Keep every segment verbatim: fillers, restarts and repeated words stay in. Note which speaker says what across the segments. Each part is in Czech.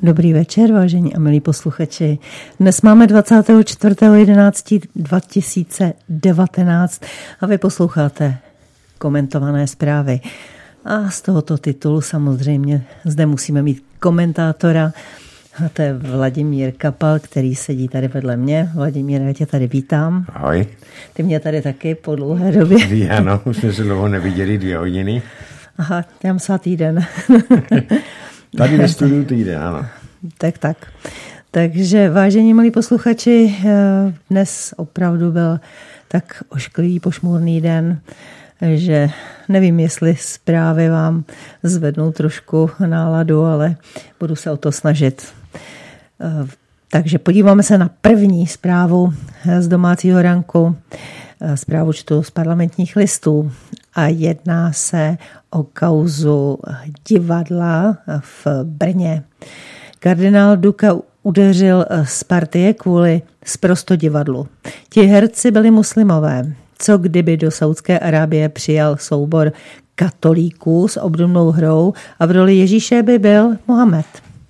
Speaker 1: Dobrý večer, vážení a milí posluchači. Dnes máme dvacátého čtvrtého jedenáctého dva tisíce devatenáct a vy posloucháte komentované zprávy. A z tohoto titulu samozřejmě zde musíme mít komentátora, a to je Vladimír Kapal, který sedí tady vedle mě. Vladimír, já tě tady vítám.
Speaker 2: Ahoj.
Speaker 1: Ty mě tady taky po dlouhé době.
Speaker 2: Ano, už jsme se dlouho neviděli, dvě hodiny.
Speaker 1: Aha, já mám týden.
Speaker 2: Tady ve studiu týden, ano.
Speaker 1: Tak, tak. Takže, vážení milí posluchači, dnes opravdu byl tak ošklivý, pošmurný den, že nevím, jestli zprávy vám zvednou trošku náladu, ale budu se o to snažit. Takže podíváme se na první zprávu z domácího ranku. Zprávu čtu z Parlamentních listů a jedná se o kauzu divadla v Brně. Kardinál Duka udeřil z partie kvůli sprosto divadlu. Ti herci byli muslimové. Co kdyby do Saúdské Arábie přijal soubor katolíků s obdobnou hrou a v roli Ježíše by byl Mohamed?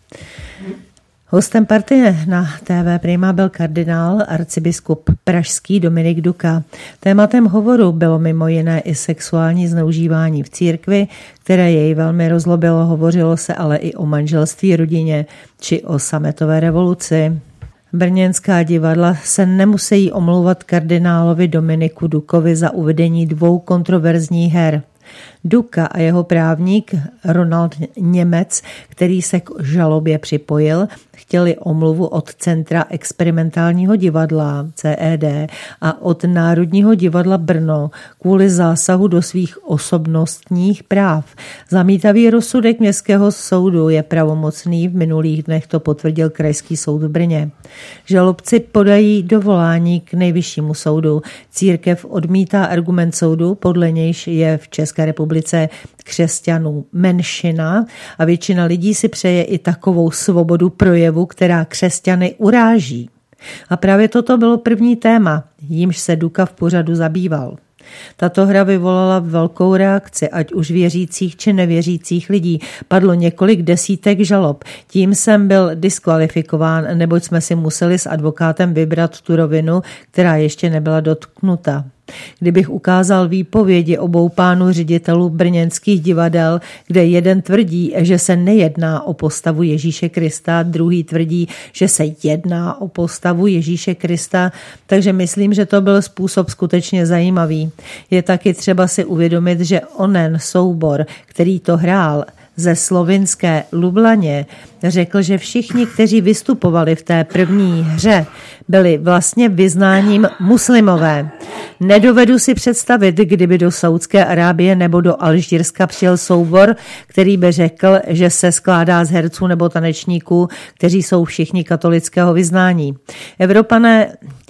Speaker 1: Hostem partie na T V Prima byl kardinál arcibiskup pražský Dominik Duka. Tématem hovoru bylo mimo jiné i sexuální zneužívání v církvi, které jej velmi rozlobilo. Hovořilo se ale i o manželství, rodině či o sametové revoluci. Brněnská divadla se nemusí omlouvat kardinálovi Dominiku Dukovi za uvedení dvou kontroverzních her. Duka a jeho právník Ronald Němec, který se k žalobě připojil, chtěli omluvu od Centra experimentálního divadla C E D a od Národního divadla Brno kvůli zásahu do svých osobnostních práv. Zamítavý rozsudek městského soudu je pravomocný, v minulých dnech to potvrdil Krajský soud v Brně. Žalobci podají dovolání k Nejvyššímu soudu. Církev odmítá argument soudu, podle nějž je v České republice křesťanů menšina a většina lidí si přeje i takovou svobodu projevu, která křesťany uráží. A právě toto bylo první téma, jímž se Duka v pořadu zabýval. Tato hra vyvolala velkou reakci, ať už věřících či nevěřících lidí. Padlo několik desítek žalob. Tím jsem byl diskvalifikován, neboť jsme si museli s advokátem vybrat tu rovinu, která ještě nebyla dotknuta. Kdybych ukázal výpovědi obou pánů ředitelů brněnských divadel, kde jeden tvrdí, že se nejedná o postavu Ježíše Krista, druhý tvrdí, že se jedná o postavu Ježíše Krista, takže myslím, že to byl způsob skutečně zajímavý. Je taky třeba si uvědomit, že onen soubor, který to hrál, ze slovinské Lublaně, řekl, že všichni, kteří vystupovali v té první hře, byli vlastně vyznáním muslimové. Nedovedu si představit, kdyby do Saúdské Arábie nebo do Alžírska přijel soubor, který by řekl, že se skládá z herců nebo tanečníků, kteří jsou všichni katolického vyznání. Evropané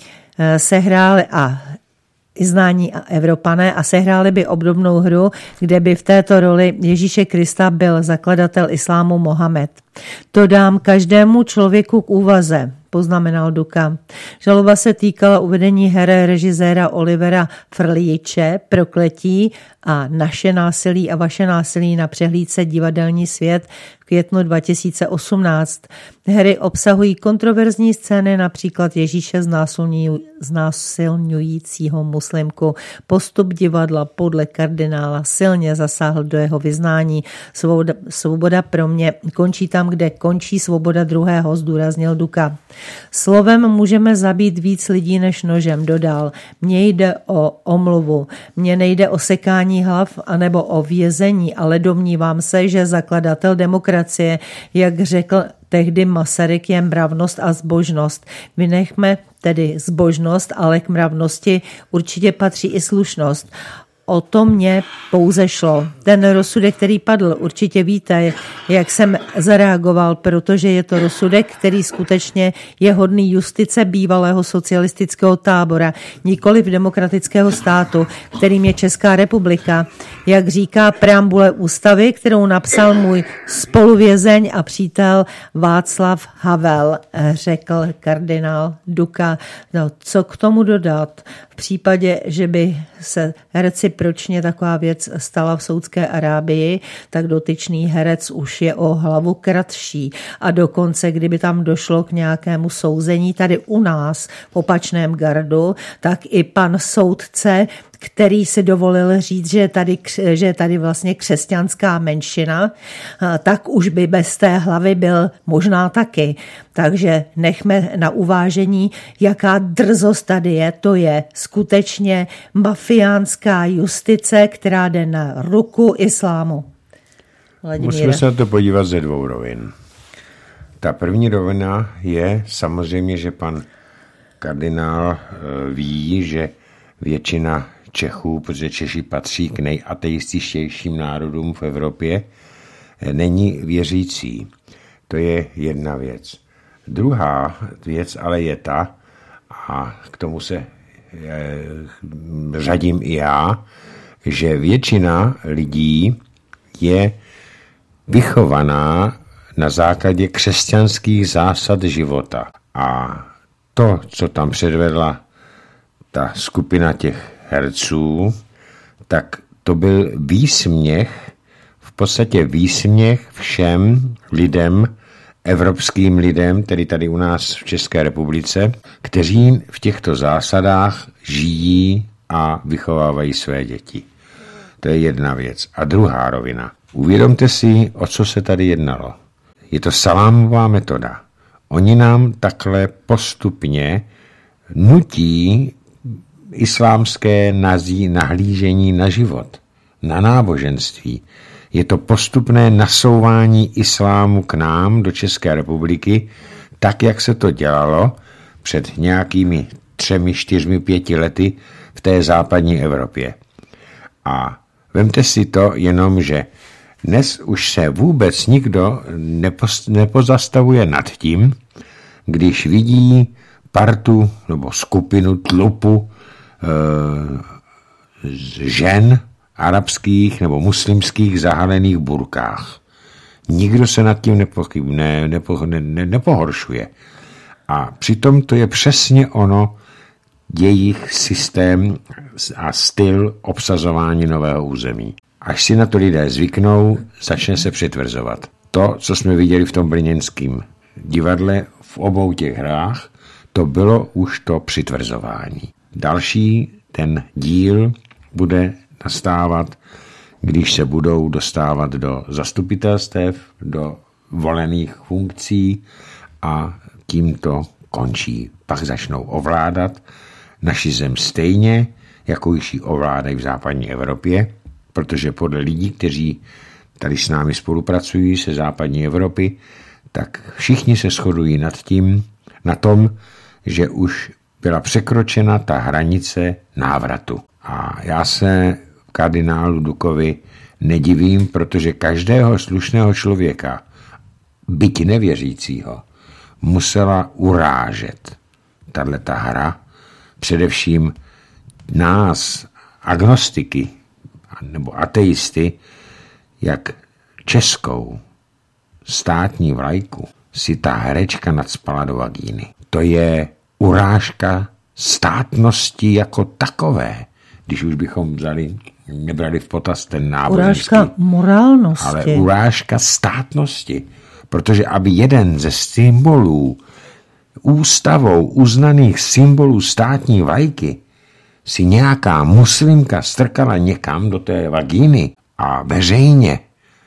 Speaker 1: sehráli a Iznání a Evropané a sehráli by obdobnou hru, kde by v této roli Ježíše Krista byl zakladatel islámu Mohamed. To dám každému člověku k úvaze, poznamenal Duka. Žaloba se týkala uvedení her režiséra Olivera Frljiče Prokletí a Naše násilí a vaše násilí na přehlídce Divadelní svět v květnu dva tisíce osmnáct. Hry obsahují kontroverzní scény, například Ježíše znásilňujícího muslimku. Postup divadla podle kardinála silně zasáhl do jeho vyznání. Svoboda, svoboda pro mě končí tam, kde končí svoboda druhého, zdůraznil Duka. Slovem můžeme zabít víc lidí než nožem, dodal. Mně jde o omluvu, mně nejde o sekání hlav anebo o vězení, ale domnívám se, že zakladatel demokracie, jak řekl tehdy Masaryk, je mravnost a zbožnost. Vynechme tedy zbožnost, ale k mravnosti určitě patří i slušnost. O to mě pouze šlo. Ten rozsudek, který padl, určitě víte, jak jsem zareagoval, protože je to rozsudek, který skutečně je hodný justice bývalého socialistického tábora, nikoliv demokratického státu, kterým je Česká republika. Jak říká preambule ústavy, kterou napsal můj spoluvězeň a přítel Václav Havel, řekl kardinál Duka. No, co k tomu dodat? V případě, že by se recipročně taková věc stala v Saúdské Arábii, tak dotyčný herec už je o hlavu kratší a dokonce, kdyby tam došlo k nějakému souzení tady u nás v opačném gardu, tak i pan soudce, který si dovolil říct, že je tady, že je tady vlastně křesťanská menšina, tak už by bez té hlavy byl možná taky. Takže nechme na uvážení, jaká drzost tady je. To je skutečně mafiánská justice, která jde na ruku islámu. Vladimíre.
Speaker 2: Musíme se na to podívat ze dvou rovin. Ta první rovina je samozřejmě, že pan kardinál ví, že většina Čechů, protože Češi patří k nejateističtějším národům v Evropě, není věřící. To je jedna věc. Druhá věc ale je ta, a k tomu se řadím i já, že většina lidí je vychovaná na základě křesťanských zásad života. A to, co tam předvedla ta skupina těch herců, tak to byl výsměch, v podstatě výsměch všem lidem, evropským lidem, tedy tady u nás v České republice, kteří v těchto zásadách žijí a vychovávají své děti. To je jedna věc. A druhá rovina. Uvědomte si, o co se tady jednalo. Je to salámová metoda. Oni nám takhle postupně nutí islámské nazí, nahlížení na život, na náboženství. Je to postupné nasouvání islámu k nám do České republiky, tak, jak se to dělalo před nějakými třemi, čtyřmi, pěti lety v té západní Evropě. A vemte si to jenom, že dnes už se vůbec nikdo nepoz, nepozastavuje nad tím, když vidí partu nebo skupinu tlupu e, žen arabských nebo muslimských zahalených burkách. Nikdo se nad tím nepochyb, ne, nepo, ne, ne, nepohoršuje. A přitom to je přesně ono jejich systém a styl obsazování nového území. Až si na to lidé zvyknou, začne se přitvrzovat. To, co jsme viděli v tom brněnském divadle v obou těch hrách, to bylo už to přitvrzování. Další ten díl bude nastávat, když se budou dostávat do zastupitelstev, do volených funkcí a tím to končí. Pak začnou ovládat naši zem stejně, jako již ji ovládají v západní Evropě, protože podle lidí, kteří tady s námi spolupracují se západní Evropy, tak všichni se shodují nad tím, na tom, že už byla překročena ta hranice návratu. A já se kardinálu Dukovi nedivím, protože každého slušného člověka, byť nevěřícího, musela urážet tato hra, především nás, agnostiky nebo ateisty, jak českou státní vlajku si ta herečka nacpala do vagíny. To je urážka státnosti jako takové, když už bychom vzali, nebrali v potaz ten náboženský.
Speaker 1: Urážka morálnosti.
Speaker 2: Ale urážka státnosti. Protože aby jeden ze symbolů, ústavou uznaných symbolů státní vlajky, si nějaká muslimka strkala někam do té vagíny a veřejně,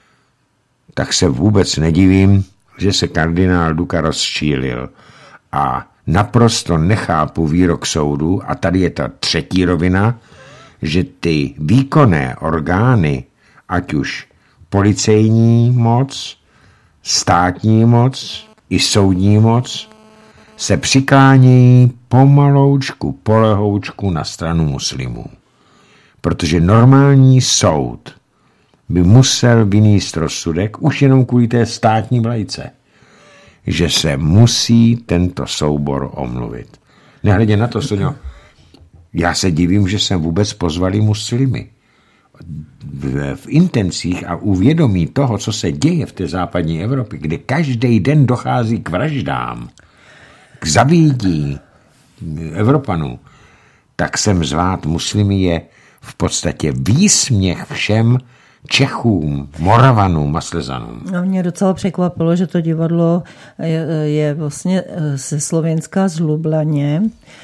Speaker 2: tak se vůbec nedivím, že se kardinál Duka rozčílil. A naprosto nechápu výrok soudu, a tady je ta třetí rovina, že ty výkonné orgány, ať už policejní moc, státní moc i soudní moc, se přiklánějí pomaloučku, polehoučku na stranu muslimů. Protože normální soud by musel vynést rozsudek už jenom kvůli té státní vlajce, že se musí tento soubor omluvit. Nehledě na to, Soňo, já se divím, že sem vůbec pozvali muslimy. V, v intencích a uvědomí toho, co se děje v té západní Evropě, kde každý den dochází k vraždám, k zabíjení Evropanů, tak sem zvát muslimy je v podstatě výsměch všem Čechům, Moravanům a Slezanům.
Speaker 1: No, mě docela překvapilo, že to divadlo je, je vlastně ze Slovenska z Lublaně.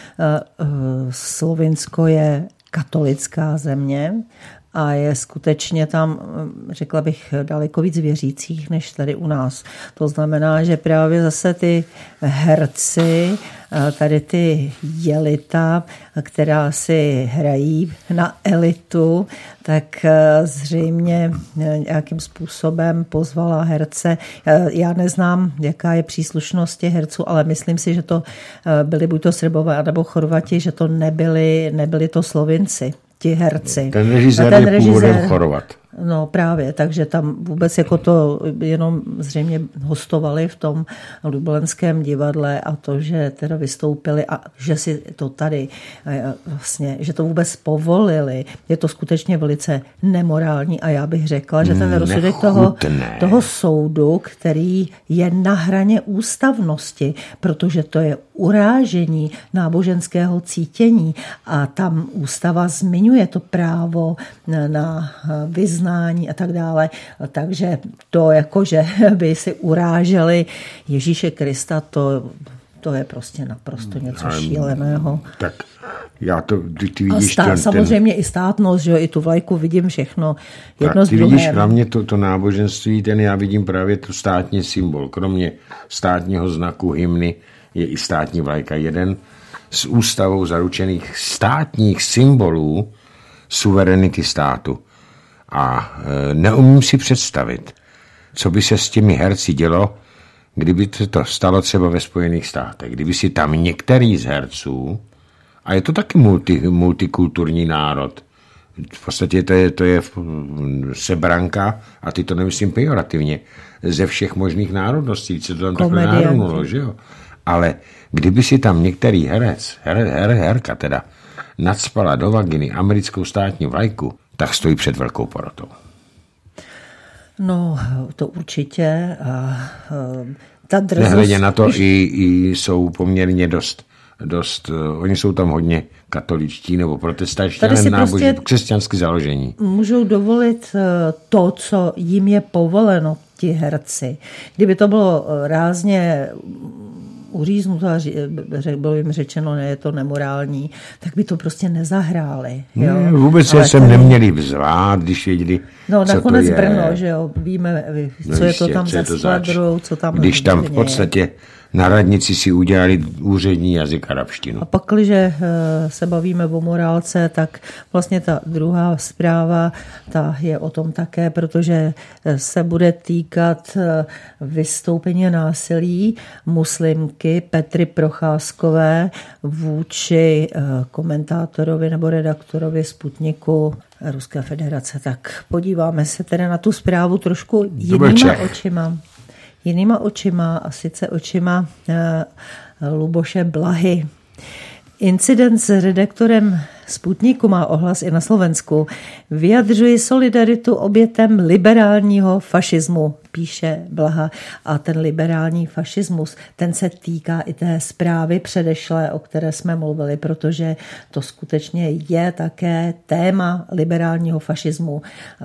Speaker 1: Slovinsko je katolická země a je skutečně tam, řekla bych, daleko víc věřících než tady u nás. To znamená, že právě zase ty herci, tady ty jelita, která si hrají na elitu, tak zřejmě nějakým způsobem pozvala herce. Já neznám, jaká je příslušnost těch herců, ale myslím si, že to byli buď to Srbové, nebo Chorvati, že to nebyli, nebyli to Slovinci. Ti herci.
Speaker 2: Ten režisér ten je původem Chorvat.
Speaker 1: No právě, takže tam vůbec jako to jenom zřejmě hostovali v tom lublenském divadle a to, že teda vystoupili a že si to tady vlastně, že to vůbec povolili, je to skutečně velice nemorální a já bych řekla, že ten rozsudek toho, toho soudu, který je na hraně ústavnosti, protože to je urážení náboženského cítění a tam ústava zmiňuje to právo na vyznání a tak dále. Takže to jako, že by si uráželi Ježíše Krista, to, to je prostě naprosto něco šíleného.
Speaker 2: Tak já to, ty, ty vidíš...
Speaker 1: Stát,
Speaker 2: ten,
Speaker 1: samozřejmě ten, i státnost, že jo, i tu vlajku vidím všechno jedno z
Speaker 2: Ty
Speaker 1: druhém.
Speaker 2: vidíš hlavně to, to náboženství, ten já vidím právě to státní symbol. Kromě státního znaku hymny je i státní vlajka. Jeden z ústavou zaručených státních symbolů suverenity státu. A e, neumím si představit, co by se s těmi herci dělo, kdyby to, to stalo třeba ve Spojených státech. Kdyby si tam některý z herců, a je to taky multi, multikulturní národ, v podstatě to je, to je sebranka, a ty to nemyslím pejorativně, ze všech možných národností, co to tam takhle národnulo, že jo? Ale kdyby si tam některý herec, her, her, herka teda, nacpala do vaginy americkou státní vlajku, tak stojí před velkou porotou.
Speaker 1: No, to určitě. A, ta drzost...
Speaker 2: Nehledě na to, i, i jsou poměrně dost, dost, oni jsou tam hodně katoličtí nebo protestančtí, ale náboží, prostě křesťanské založení.
Speaker 1: Můžou dovolit to, co jim je povoleno, ti herci. Kdyby to bylo rázně uříznuto a bylo jim řečeno, ne, je to nemorální, tak by to prostě nezahráli. Jo?
Speaker 2: Ne, vůbec se sem tady... neměli vzvát, když věděli,
Speaker 1: no,
Speaker 2: co
Speaker 1: nakonec
Speaker 2: to je.
Speaker 1: Brno, že jo, víme, co no, je to tam za skladrou, co tam...
Speaker 2: Když tam v podstatě na radnici si udělali úřední jazyk arabštinu.
Speaker 1: A pak, když se bavíme o morálce, tak vlastně ta druhá zpráva, ta je o tom také, protože se bude týkat vystoupení násilí muslimky Petry Procházkové vůči komentátorovi nebo redaktorovi Sputniku Ruské federace. Tak podíváme se tedy na tu zprávu trošku jinýma očima. Jinýma očima, a sice očima uh, Luboše Blahy. Incident s redaktorem Sputniku má ohlas i na Slovensku. Vyjadřuji solidaritu obětem liberálního fašismu, píše Blaha. A ten liberální fašismus, ten se týká i té zprávy předešlé, o které jsme mluvili, protože to skutečně je také téma liberálního fašismu,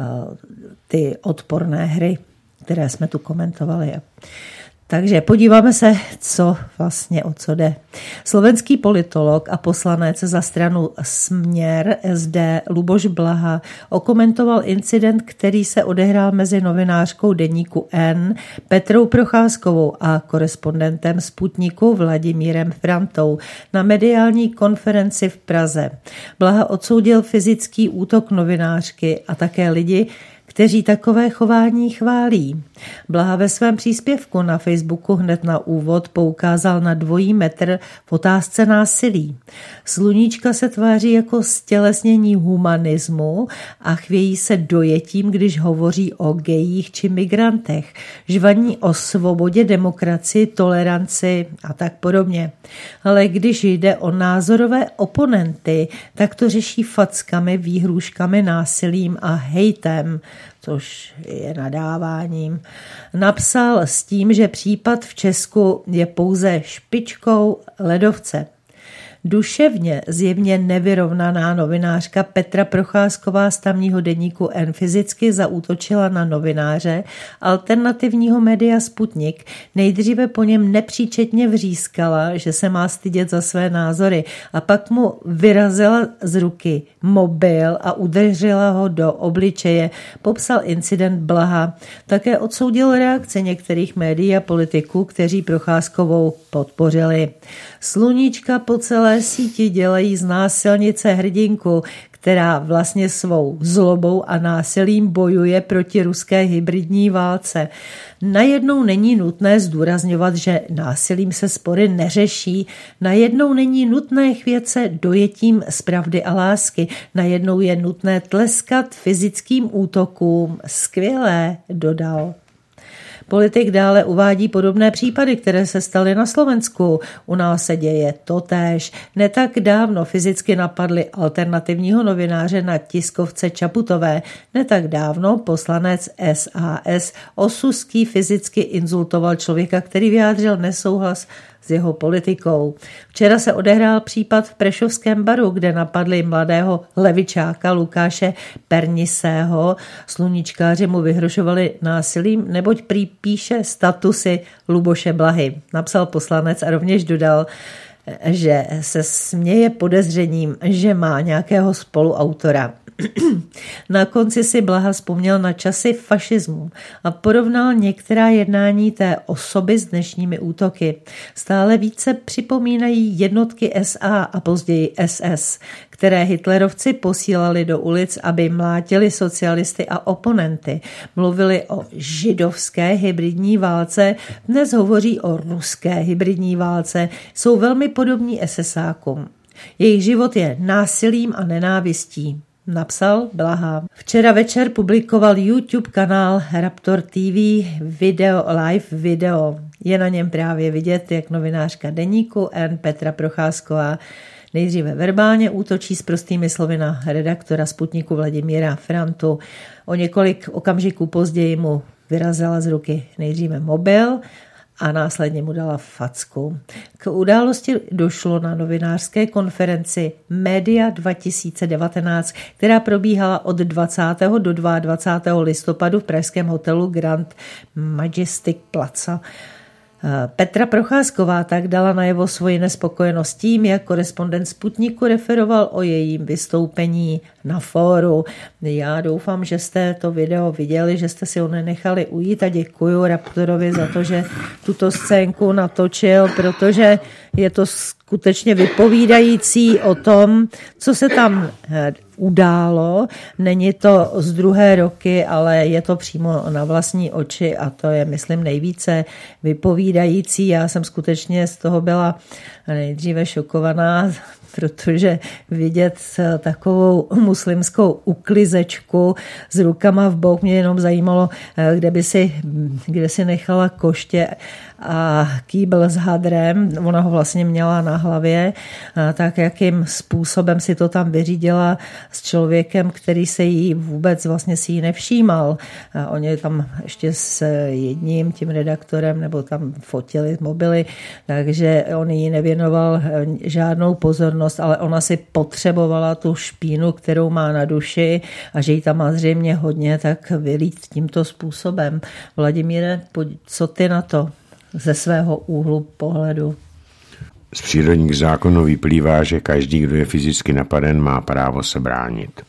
Speaker 1: ty odporné hry, které jsme tu komentovali. Takže podíváme se, co vlastně o co jde. Slovenský politolog a poslanec za stranu Směr S D Luboš Blaha okomentoval incident, který se odehrál mezi novinářkou deníku N Petrou Procházkovou a korespondentem Sputniku Vladimírem Frantou na mediální konferenci v Praze. Blaha odsoudil fyzický útok novinářky a také lidi, kteří takové chování chválí. Blaha ve svém příspěvku na Facebooku hned na úvod poukázal na dvojí metr v otázce násilí. Sluníčka se tváří jako stělesnění humanismu a chvějí se dojetím, když hovoří o gejích či migrantech. Žvaní o svobodě, demokracii, toleranci a tak podobně. Ale když jde o názorové oponenty, tak to řeší fackami, výhrůžkami, násilím a hejtem, což je nadáváním. Napsal s tím, že případ v Česku je pouze špičkou ledovce. Duševně zjevně nevyrovnaná novinářka Petra Procházková z tamního deníku N fyzicky zaútočila na novináře alternativního média Sputnik. Nejdříve po něm nepříčetně vřískala, že se má stydět za své názory, a pak mu vyrazila z ruky mobil a udeřila ho do obličeje. Popsal incident Blaha. Také odsoudil reakce některých médií a politiků, kteří Procházkovou podpořili. Sluníčka po celé síti dělají z násilnice hrdinku, která vlastně svou zlobou a násilím bojuje proti ruské hybridní válce. Najednou není nutné zdůrazňovat, že násilím se spory neřeší. Najednou není nutné chvět se dojetím z pravdy a lásky. Najednou je nutné tleskat fyzickým útokům. Skvělé, dodal. Politik dále uvádí podobné případy, které se staly na Slovensku. U nás se děje totéž. Ne tak dávno fyzicky napadli alternativního novináře na tiskovce Čaputové. Ne tak dávno poslanec S A S Osuský fyzicky insultoval člověka, který vyjádřil nesouhlas s jeho politikou. Včera se odehrál případ v Prešovském baru, kde napadli mladého levičáka Lukáše Pernisého. Sluníčkáři mu vyhrožovali násilím, neboť prý píše statusy Luboše Blahy. Napsal poslanec a rovněž dodal, že se směje podezřením, že má nějakého spoluautora. Na konci si Blaha vzpomněl na časy fašismu a porovnal některá jednání té osoby s dnešními útoky. Stále více připomínají jednotky S A a později S S, které hitlerovci posílali do ulic, aby mlátili socialisty a oponenty. Mluvili o židovské hybridní válce, dnes hovoří o ruské hybridní válce, jsou velmi podobní esesákům. Jejich život je násilím a nenávistí, napsal Blaha. Včera večer publikoval YouTube kanál Raptor T V video, live video. Je na něm právě vidět, jak novinářka deníku N Petra Procházková nejdříve verbálně útočí s prostými slovy na redaktora Sputniku Vladimíra Frantu. O několik okamžiků později mu vyrazila z ruky nejdříve mobil a následně mu dala facku. K události došlo na novinářské konferenci Media dva tisíce devatenáct, která probíhala od dvacátého do dvacátého druhého listopadu v pražském hotelu Grand Majestic Plaza. Petra Procházková tak dala najevo svoji nespokojenost tím, jak korespondent Sputniku referoval o jejím vystoupení na fóru. Já doufám, že jste to video viděli, že jste si ho nenechali ujít a děkuju Raptorovi za to, že tuto scénku natočil, protože je to skutečně vypovídající o tom, co se tam událo. Není to z druhé roky, ale je to přímo na vlastní oči a to je, myslím, nejvíce vypovídající. Já jsem skutečně z toho byla nejdříve šokovaná, protože vidět takovou muslimskou uklizečku s rukama v boku, mě jenom zajímalo, kde by si, kde si nechala koště a kýbl s hadrem, ona ho vlastně měla na hlavě, tak jakým způsobem si to tam vyřídila s člověkem, který se jí vůbec vlastně si jí nevšímal. Oni tam ještě s jedním tím redaktorem nebo tam fotili mobily, takže on jí nevěnoval žádnou pozornost, ale ona si potřebovala tu špínu, kterou má na duši a že jí tam má zřejmě hodně, tak vylít tímto způsobem. Vladimíre, co ty na to ze svého úhlu pohledu?
Speaker 2: Z přírodních zákonů vyplývá, že každý, kdo je fyzicky napaden, má právo se bránit.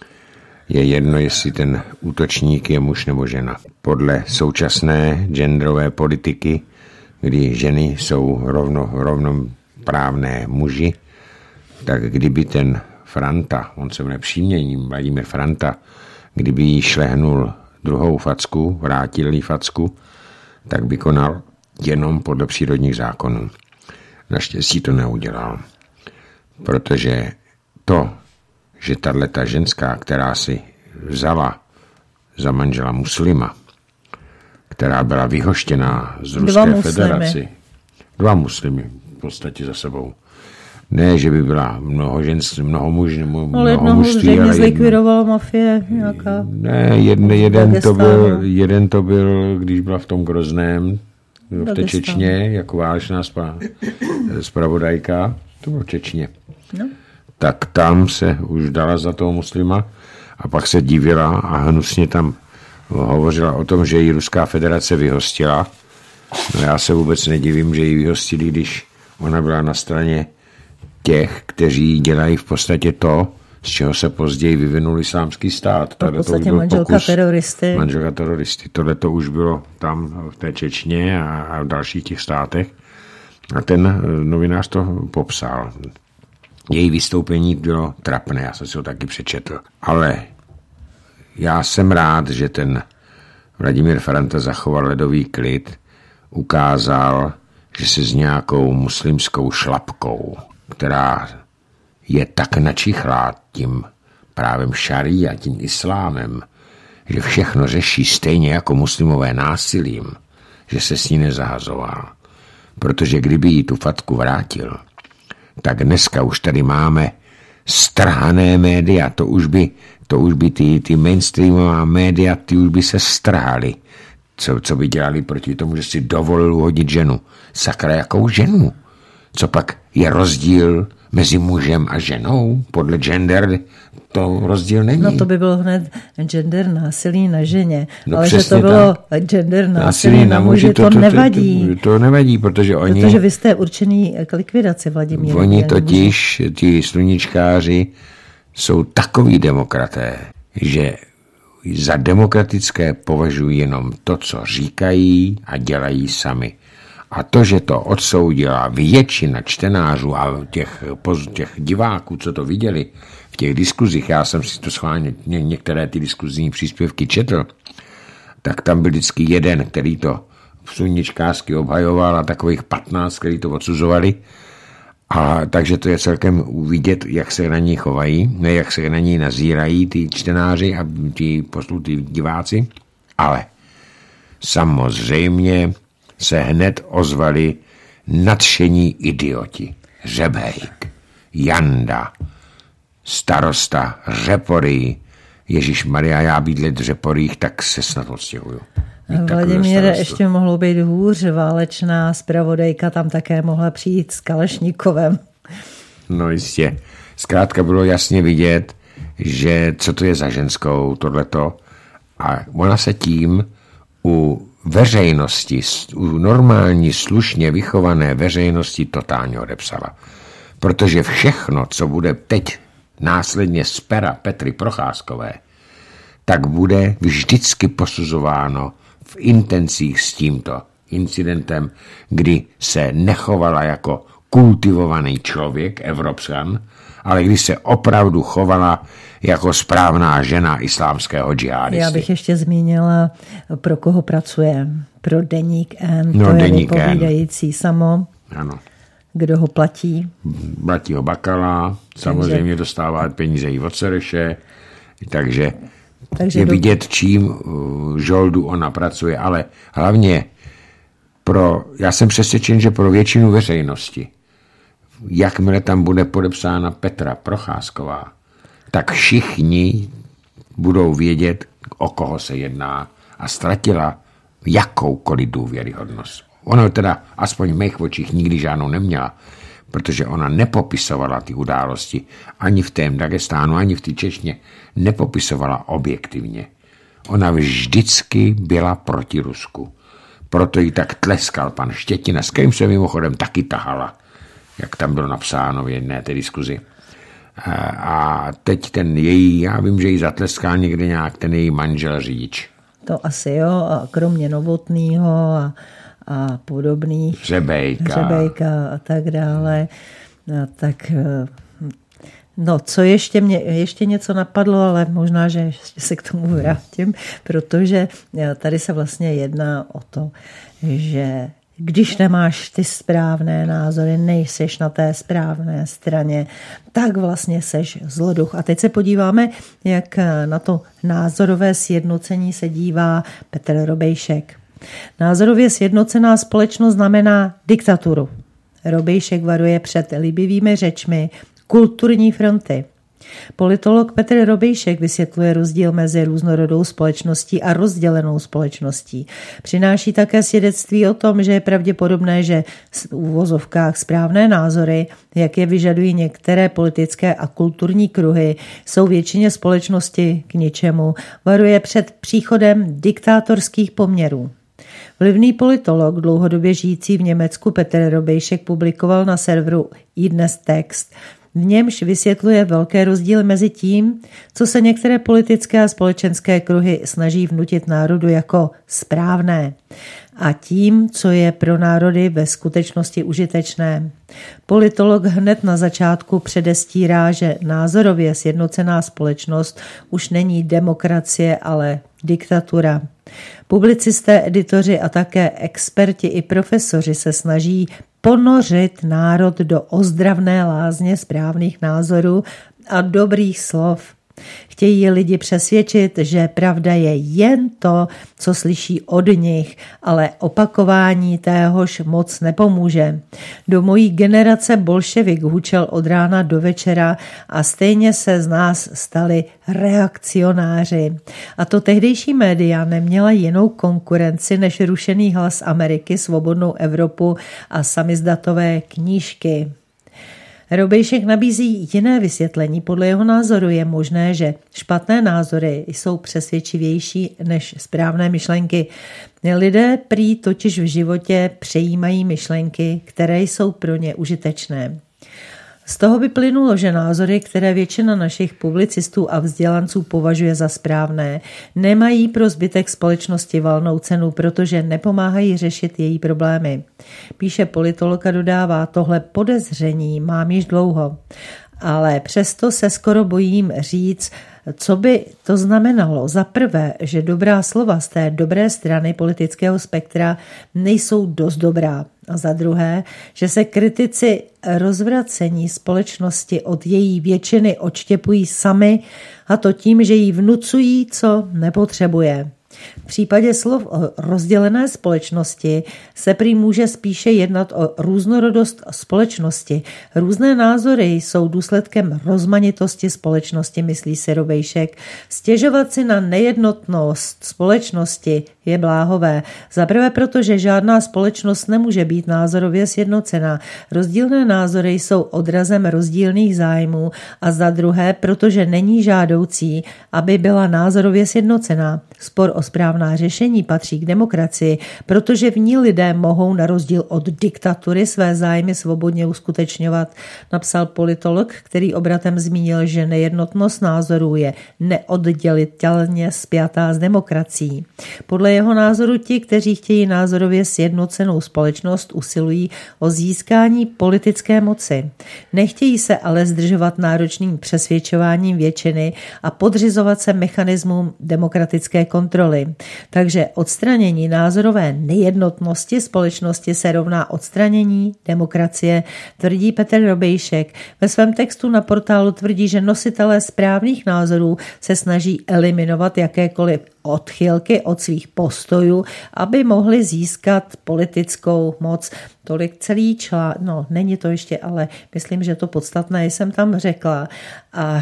Speaker 2: Je jedno, jestli ten útočník je muž nebo žena. Podle současné genderové politiky, kdy ženy jsou rovno, rovnoprávné muži, tak kdyby ten Franta, on se jmenuje příjmením Vladimír Franta, kdyby jí šlehnul druhou facku, vrátil jí facku, tak by konal jenom podle přírodních zákonů. Naštěstí to neudělal, protože to, že tato ženská, která si vzala za manžela muslima, která byla vyhoštěná z Ruské
Speaker 1: Dva
Speaker 2: federaci, dva muslimy v podstatě za sebou, ne, že by byla mnoho žen, mnoho mužů, mnoho
Speaker 1: ale jednoho
Speaker 2: mužství, ale
Speaker 1: zlikvidovala mafie nějaká.
Speaker 2: Ne, jeden, jeden, to byl, jeden to byl, když byla v tom Grozném, v té Čečně, jako válečná spravodajka. to bylo v Čečně.
Speaker 1: No.
Speaker 2: Tak tam se už dala za toho muslima a pak se divila a hnusně tam hovořila o tom, že ji Ruská federace vyhostila. No já se vůbec nedivím, že ji vyhostili, když ona byla na straně těch, kteří dělají v podstatě to, z čeho se později vyvinul islámský stát.
Speaker 1: V podstatě manželka pokus, teroristy.
Speaker 2: Manželka teroristy. Tohle to už bylo tam v té Čečně a, a v dalších těch státech. A ten novinář to popsal. Její vystoupení bylo trapné, já jsem si ho taky přečetl. Ale já jsem rád, že ten Vladimír Franta zachoval ledový klid, ukázal, že se s nějakou muslimskou šlapkou, která je tak načichlá tím právem šarí a tím islámem, že všechno řeší stejně jako muslimové násilím, že se s ní nezahazoval. Protože kdyby jí tu fatku vrátil, tak dneska už tady máme strhané média, to už by, to už by ty, ty mainstreamová média, ty už by se strhali. Co, co by dělali proti tomu, že si dovolil uhodit ženu. Sakra, jakou ženu? Co pak je rozdíl mezi mužem a ženou? Podle gender to rozdíl není.
Speaker 1: No to by bylo hned gender násilí na ženě. No ale že to bylo tak. Gender násilí, násilí na muži, to, to, to nevadí.
Speaker 2: To, to, to nevadí, protože oni...
Speaker 1: Protože vy jste určený k likvidaci, Vladimír.
Speaker 2: Oni totiž, ti sluníčkáři, jsou takoví demokraté, že za demokratické považují jenom to, co říkají a dělají sami. A to, že to odsoudila většina čtenářů a těch, těch diváků, co to viděli v těch diskuzích, já jsem si to schválně ně, některé ty diskuzní příspěvky četl, tak tam byl vždycky jeden, který to sluníčkářsky obhajoval a takových patnáct, který to odsuzovali. A takže to je celkem vidět, jak se na ní chovají, ne jak se na ní nazírají ty čtenáři a ty, poslu, ty diváci. Ale samozřejmě se hned ozvali nadšení idioti. Řebejk, Janda, starosta, Řepory. Ježišmarja, já bydlet v Řeporích, tak se snad odstěhuju.
Speaker 1: Vladimíre, ještě mohlo být hůř, válečná zpravodajka tam také mohla přijít s Kalašníkovem.
Speaker 2: No jistě. Zkrátka bylo jasně vidět, že co to je za ženskou tohleto. A ona se tím u veřejnosti, u normální, slušně vychované veřejnosti totálně odepsala. Protože všechno, co bude teď následně z pera Petry Procházkové, tak bude vždycky posuzováno v intencích s tímto incidentem, kdy se nechovala jako kultivovaný člověk, Evropskan, ale kdy se opravdu chovala jako správná žena islámského džihadisty.
Speaker 1: Já bych ještě zmínila, pro koho pracuje. Pro Deník N,
Speaker 2: no,
Speaker 1: to
Speaker 2: Deník
Speaker 1: je vypovídající samo.
Speaker 2: Ano.
Speaker 1: Kdo ho platí?
Speaker 2: Platí ho Bakala, samozřejmě takže dostává peníze i od Sereše, takže Takže je do... vidět, čím uh, žoldu ona pracuje, ale hlavně pro, já jsem přesvědčen, že pro většinu veřejnosti, jakmile tam bude podepsána Petra Procházková, tak všichni budou vědět, o koho se jedná a ztratila jakoukoliv důvěryhodnost. Ona teda aspoň v mých očích nikdy žádnou neměla, protože ona nepopisovala ty události ani v tém Dagestánu, ani v té Čečně, nepopisovala objektivně. Ona vždycky byla proti Rusku. Proto jí tak tleskal pan Štětina, s kterým se mimochodem taky tahala, jak tam bylo napsáno v jedné té diskuzi. A teď ten její, já vím, že jí zatleskal někde nějak ten její manžel řidič.
Speaker 1: To asi jo, a kromě Novotnýho a a podobných.
Speaker 2: Řebejka.
Speaker 1: Řebejka a tak dále. No, tak no, co ještě mě, ještě něco napadlo, ale možná, že ještě se k tomu vrátím, protože tady se vlastně jedná o to, že když nemáš ty správné názory, nejseš na té správné straně, tak vlastně seš zloduch. A teď se podíváme, jak na to názorové sjednocení se dívá Petr Robejšek. Názorově sjednocená společnost znamená diktaturu. Robejšek varuje před libivými řečmi kulturní fronty. Politolog Petr Robejšek vysvětluje rozdíl mezi různorodou společností a rozdělenou společností. Přináší také svědectví o tom, že je pravděpodobné, že v uvozovkách správné názory, jak je vyžadují některé politické a kulturní kruhy, jsou většině společnosti k ničemu. Varuje před příchodem diktátorských poměrů. Vlivný politolog, dlouhodobě žijící v Německu Petr Robejšek publikoval na serveru iDnes text, v němž vysvětluje velké rozdíly mezi tím, co se některé politické a společenské kruhy snaží vnutit národu jako správné, a tím, co je pro národy ve skutečnosti užitečné. Politolog hned na začátku předestírá, že názorově sjednocená společnost už není demokracie, ale diktatura. Publicisté, editoři a také experti i profesoři se snaží ponořit národ do ozdravné lázně správných názorů a dobrých slov. Chtějí lidi přesvědčit, že pravda je jen to, co slyší od nich, ale opakování téhož moc nepomůže. Do mojí generace bolševik hučel od rána do večera a stejně se z nás stali reakcionáři. A to tehdejší média neměla jinou konkurenci než rušený Hlas Ameriky, Svobodnou Evropu a samizdatové knížky. Robejšek nabízí jiné vysvětlení. Podle jeho názoru je možné, že špatné názory jsou přesvědčivější než správné myšlenky. Lidé prý totiž v životě přejímají myšlenky, které jsou pro ně užitečné. Z toho by plynulo, že názory, které většina našich publicistů a vzdělanců považuje za správné, nemají pro zbytek společnosti valnou cenu, protože nepomáhají řešit její problémy. Píše politolog a dodává, tohle podezření mám již dlouho, ale přesto se skoro bojím říct, co by to znamenalo. Za prvé, že dobrá slova z té dobré strany politického spektra nejsou dost dobrá. A za druhé, že se kritici rozvracení společnosti od její většiny odštěpují sami, a to tím, že jí vnucují, co nepotřebuje. V případě slov o rozdělené společnosti se prý může spíše jednat o různorodost společnosti. Různé názory jsou důsledkem rozmanitosti společnosti, myslí si Robejšek. Stěžovat si na nejednotnost společnosti je bláhové. Zaprvé proto, že žádná společnost nemůže být názorově sjednocená. Rozdílné názory jsou odrazem rozdílných zájmů a za druhé, protože není žádoucí, aby byla názorově sjednocená. Spor o správná řešení patří k demokracii, protože v ní lidé mohou na rozdíl od diktatury své zájmy svobodně uskutečňovat, napsal politolog, který obratem zmínil, že nejednotnost názorů je neoddělitelně spjatá s demokracií. Podle jeho názoru ti, kteří chtějí názorově sjednocenou společnost, usilují o získání politické moci. Nechtějí se ale zdržovat náročným přesvědčováním většiny a podřizovat se mechanismům demokratické kontroly. Takže odstranění názorové nejednotnosti společnosti se rovná odstranění demokracie, tvrdí Petr Robejšek. Ve svém textu na portálu tvrdí, že nositelé správných názorů se snaží eliminovat jakékoliv odchylky od svých postojů, aby mohli získat politickou moc. Tolik celý článek, no není to ještě, ale myslím, že to podstatné jsem tam řekla. A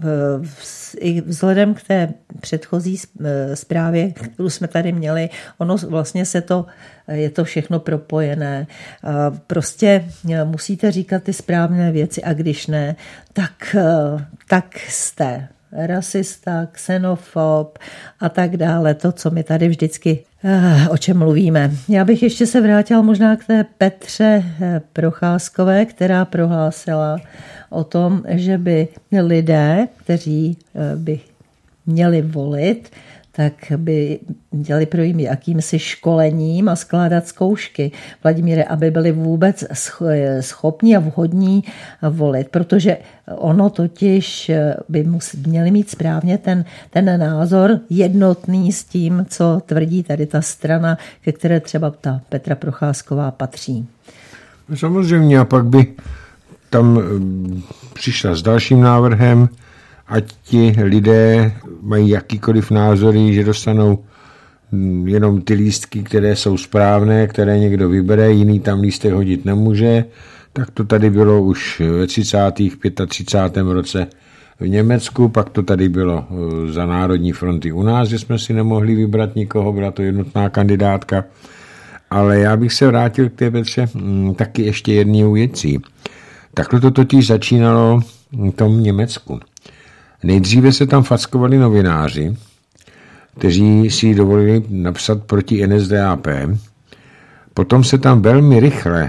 Speaker 1: i vzhledem k té předchozí zprávě, kterou jsme tady měli, ono vlastně se to, je to všechno propojené. Prostě musíte říkat ty správné věci a když ne, tak, tak jste rasista, xenofob a tak dále, to, co my tady vždycky o čem mluvíme. Já bych ještě se vrátila možná k té Petře Procházkové, která prohlásila o tom, že by lidé, kteří by měli volit, tak by měli projít jakýmsi školením a skládat zkoušky. Vladimíre, aby byli vůbec schopni a vhodní volit, protože ono totiž by měli mít správně ten, ten názor jednotný s tím, co tvrdí tady ta strana, ke které třeba ta Petra Procházková patří.
Speaker 2: Samozřejmě a pak by tam přišla s dalším návrhem, ať ti lidé mají jakýkoliv názory, že dostanou jenom ty lístky, které jsou správné, které někdo vybere, jiný tam lístek hodit nemůže, tak to tady bylo už ve třicátém třicátém pátém roce v Německu, pak to tady bylo za Národní fronty u nás, že jsme si nemohli vybrat nikoho, byla to jednotná kandidátka. Ale já bych se vrátil k té Petře taky ještě jednou věcí. Takhle to totiž začínalo v tom Německu. Nejdříve se tam fackovali novináři, kteří si dovolili napsat proti N S D A P. Potom se tam velmi rychle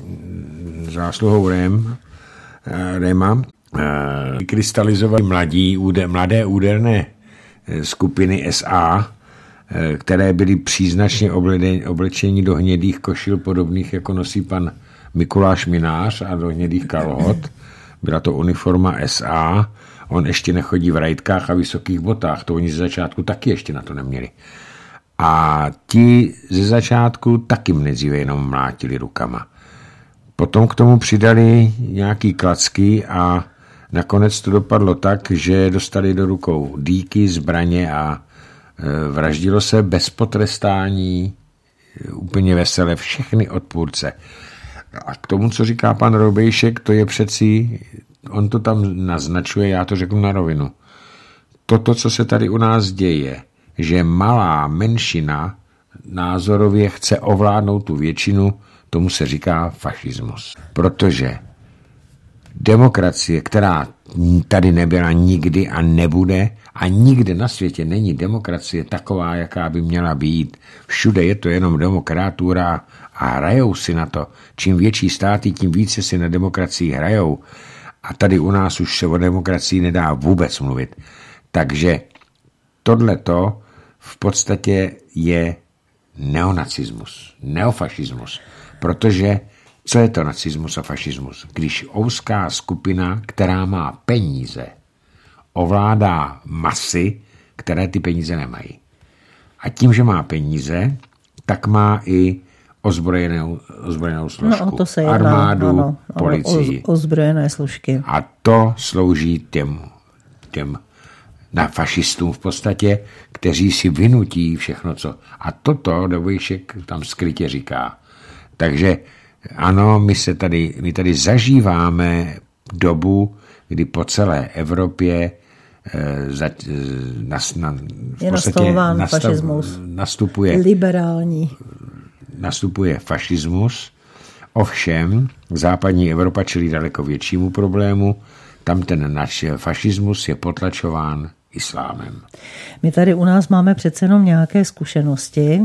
Speaker 2: zásluhou Rém, Réma vykrystalizovali mladí, mladé úderné skupiny S A, které byly příznačně oblečení do hnědých košil podobných, jako nosí pan Mikuláš Minář, a do hnědých kalhot. Byla to uniforma S A. On ještě nechodí v rajtkách a vysokých botách. To oni ze začátku taky ještě na to neměli. A ti ze začátku taky nejdříve jenom mlátili rukama. Potom k tomu přidali nějaký klacky a nakonec to dopadlo tak, že dostali do rukou dýky, zbraně a vraždilo se bez potrestání, úplně vesele, všechny odpůrce. A k tomu, co říká pan Roubejšek, to je přeci, on to tam naznačuje, já to řeknu na rovinu. Toto, co se tady u nás děje, že malá menšina názorově chce ovládnout tu většinu, tomu se říká fašismus. Protože demokracie, která tady nebyla nikdy a nebude, a nikde na světě není demokracie taková, jaká by měla být. Všude je to jenom demokratura a hrajou si na to. Čím větší státy, tím více si na demokracii hrajou. A tady u nás už se o demokracii nedá vůbec mluvit. Takže tohleto v podstatě je neonacismus, neofašismus. Protože co je to nacismus a fašismus? Když ouzká skupina, která má peníze, ovládá masy, které ty peníze nemají. A tím, že má peníze, tak má i ozbrojenou, ozbrojenou složku.
Speaker 1: No, to se jedná,
Speaker 2: armádu,
Speaker 1: ano,
Speaker 2: policii.
Speaker 1: O, ozbrojené složky.
Speaker 2: A to slouží těm, těm na fašistům v podstatě, kteří si vynutí všechno, co. A toto Dovojšek tam skrytě říká. Takže ano, my se tady, my tady zažíváme dobu, kdy po celé Evropě eh, za, eh, nas, na, v
Speaker 1: je
Speaker 2: podstatě
Speaker 1: nastav, fašismus.
Speaker 2: Nastupuje,
Speaker 1: liberální.
Speaker 2: Nastupuje fašismus. Ovšem, západní Evropa čelí daleko většímu problému. Tam ten náš fašismus je potlačován islámem.
Speaker 1: My tady u nás máme přece jenom nějaké zkušenosti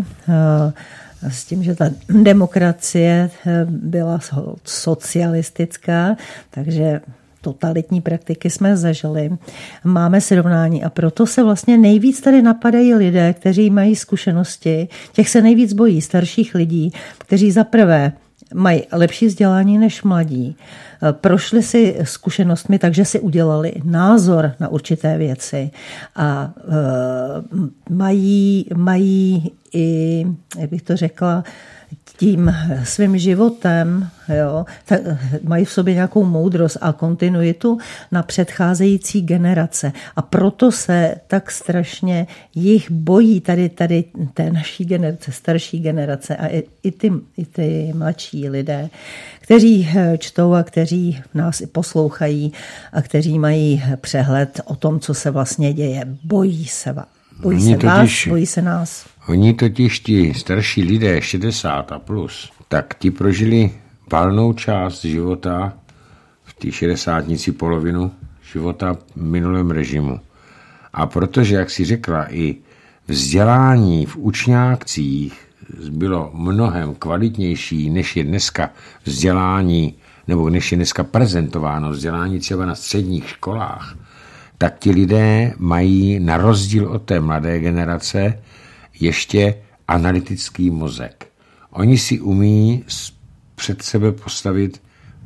Speaker 1: s tím, že ta demokracie byla socialistická, takže totalitní praktiky jsme zažili. Máme srovnání a proto se vlastně nejvíc tady napadají lidé, kteří mají zkušenosti, těch se nejvíc bojí starších lidí, kteří zaprvé mají lepší vzdělání než mladí, prošli si zkušenostmi, takže si udělali názor na určité věci a uh, mají, mají i, jak bych to řekla, tím svým životem, jo, tak mají v sobě nějakou moudrost a kontinuitu na předcházející generace. A proto se tak strašně jich bojí tady, tady té naší generace, starší generace a i, i, ty, i ty mladší lidé, kteří čtou a kteří nás i poslouchají a kteří mají přehled o tom, co se vlastně děje. Bojí se vás. Bojí se totiž, vás, bojí se nás.
Speaker 2: Oni totiž ti starší lidé, šedesát a plus, tak ti prožili valnou část života, v té šedesátnici polovinu života v minulém režimu. A protože, jak si řekla, i vzdělání v učňákcích bylo mnohem kvalitnější, než je dneska vzdělání, nebo než je dneska prezentováno vzdělání třeba na středních školách, tak ti lidé mají na rozdíl od té mladé generace ještě analytický mozek. Oni si umí před sebe postavit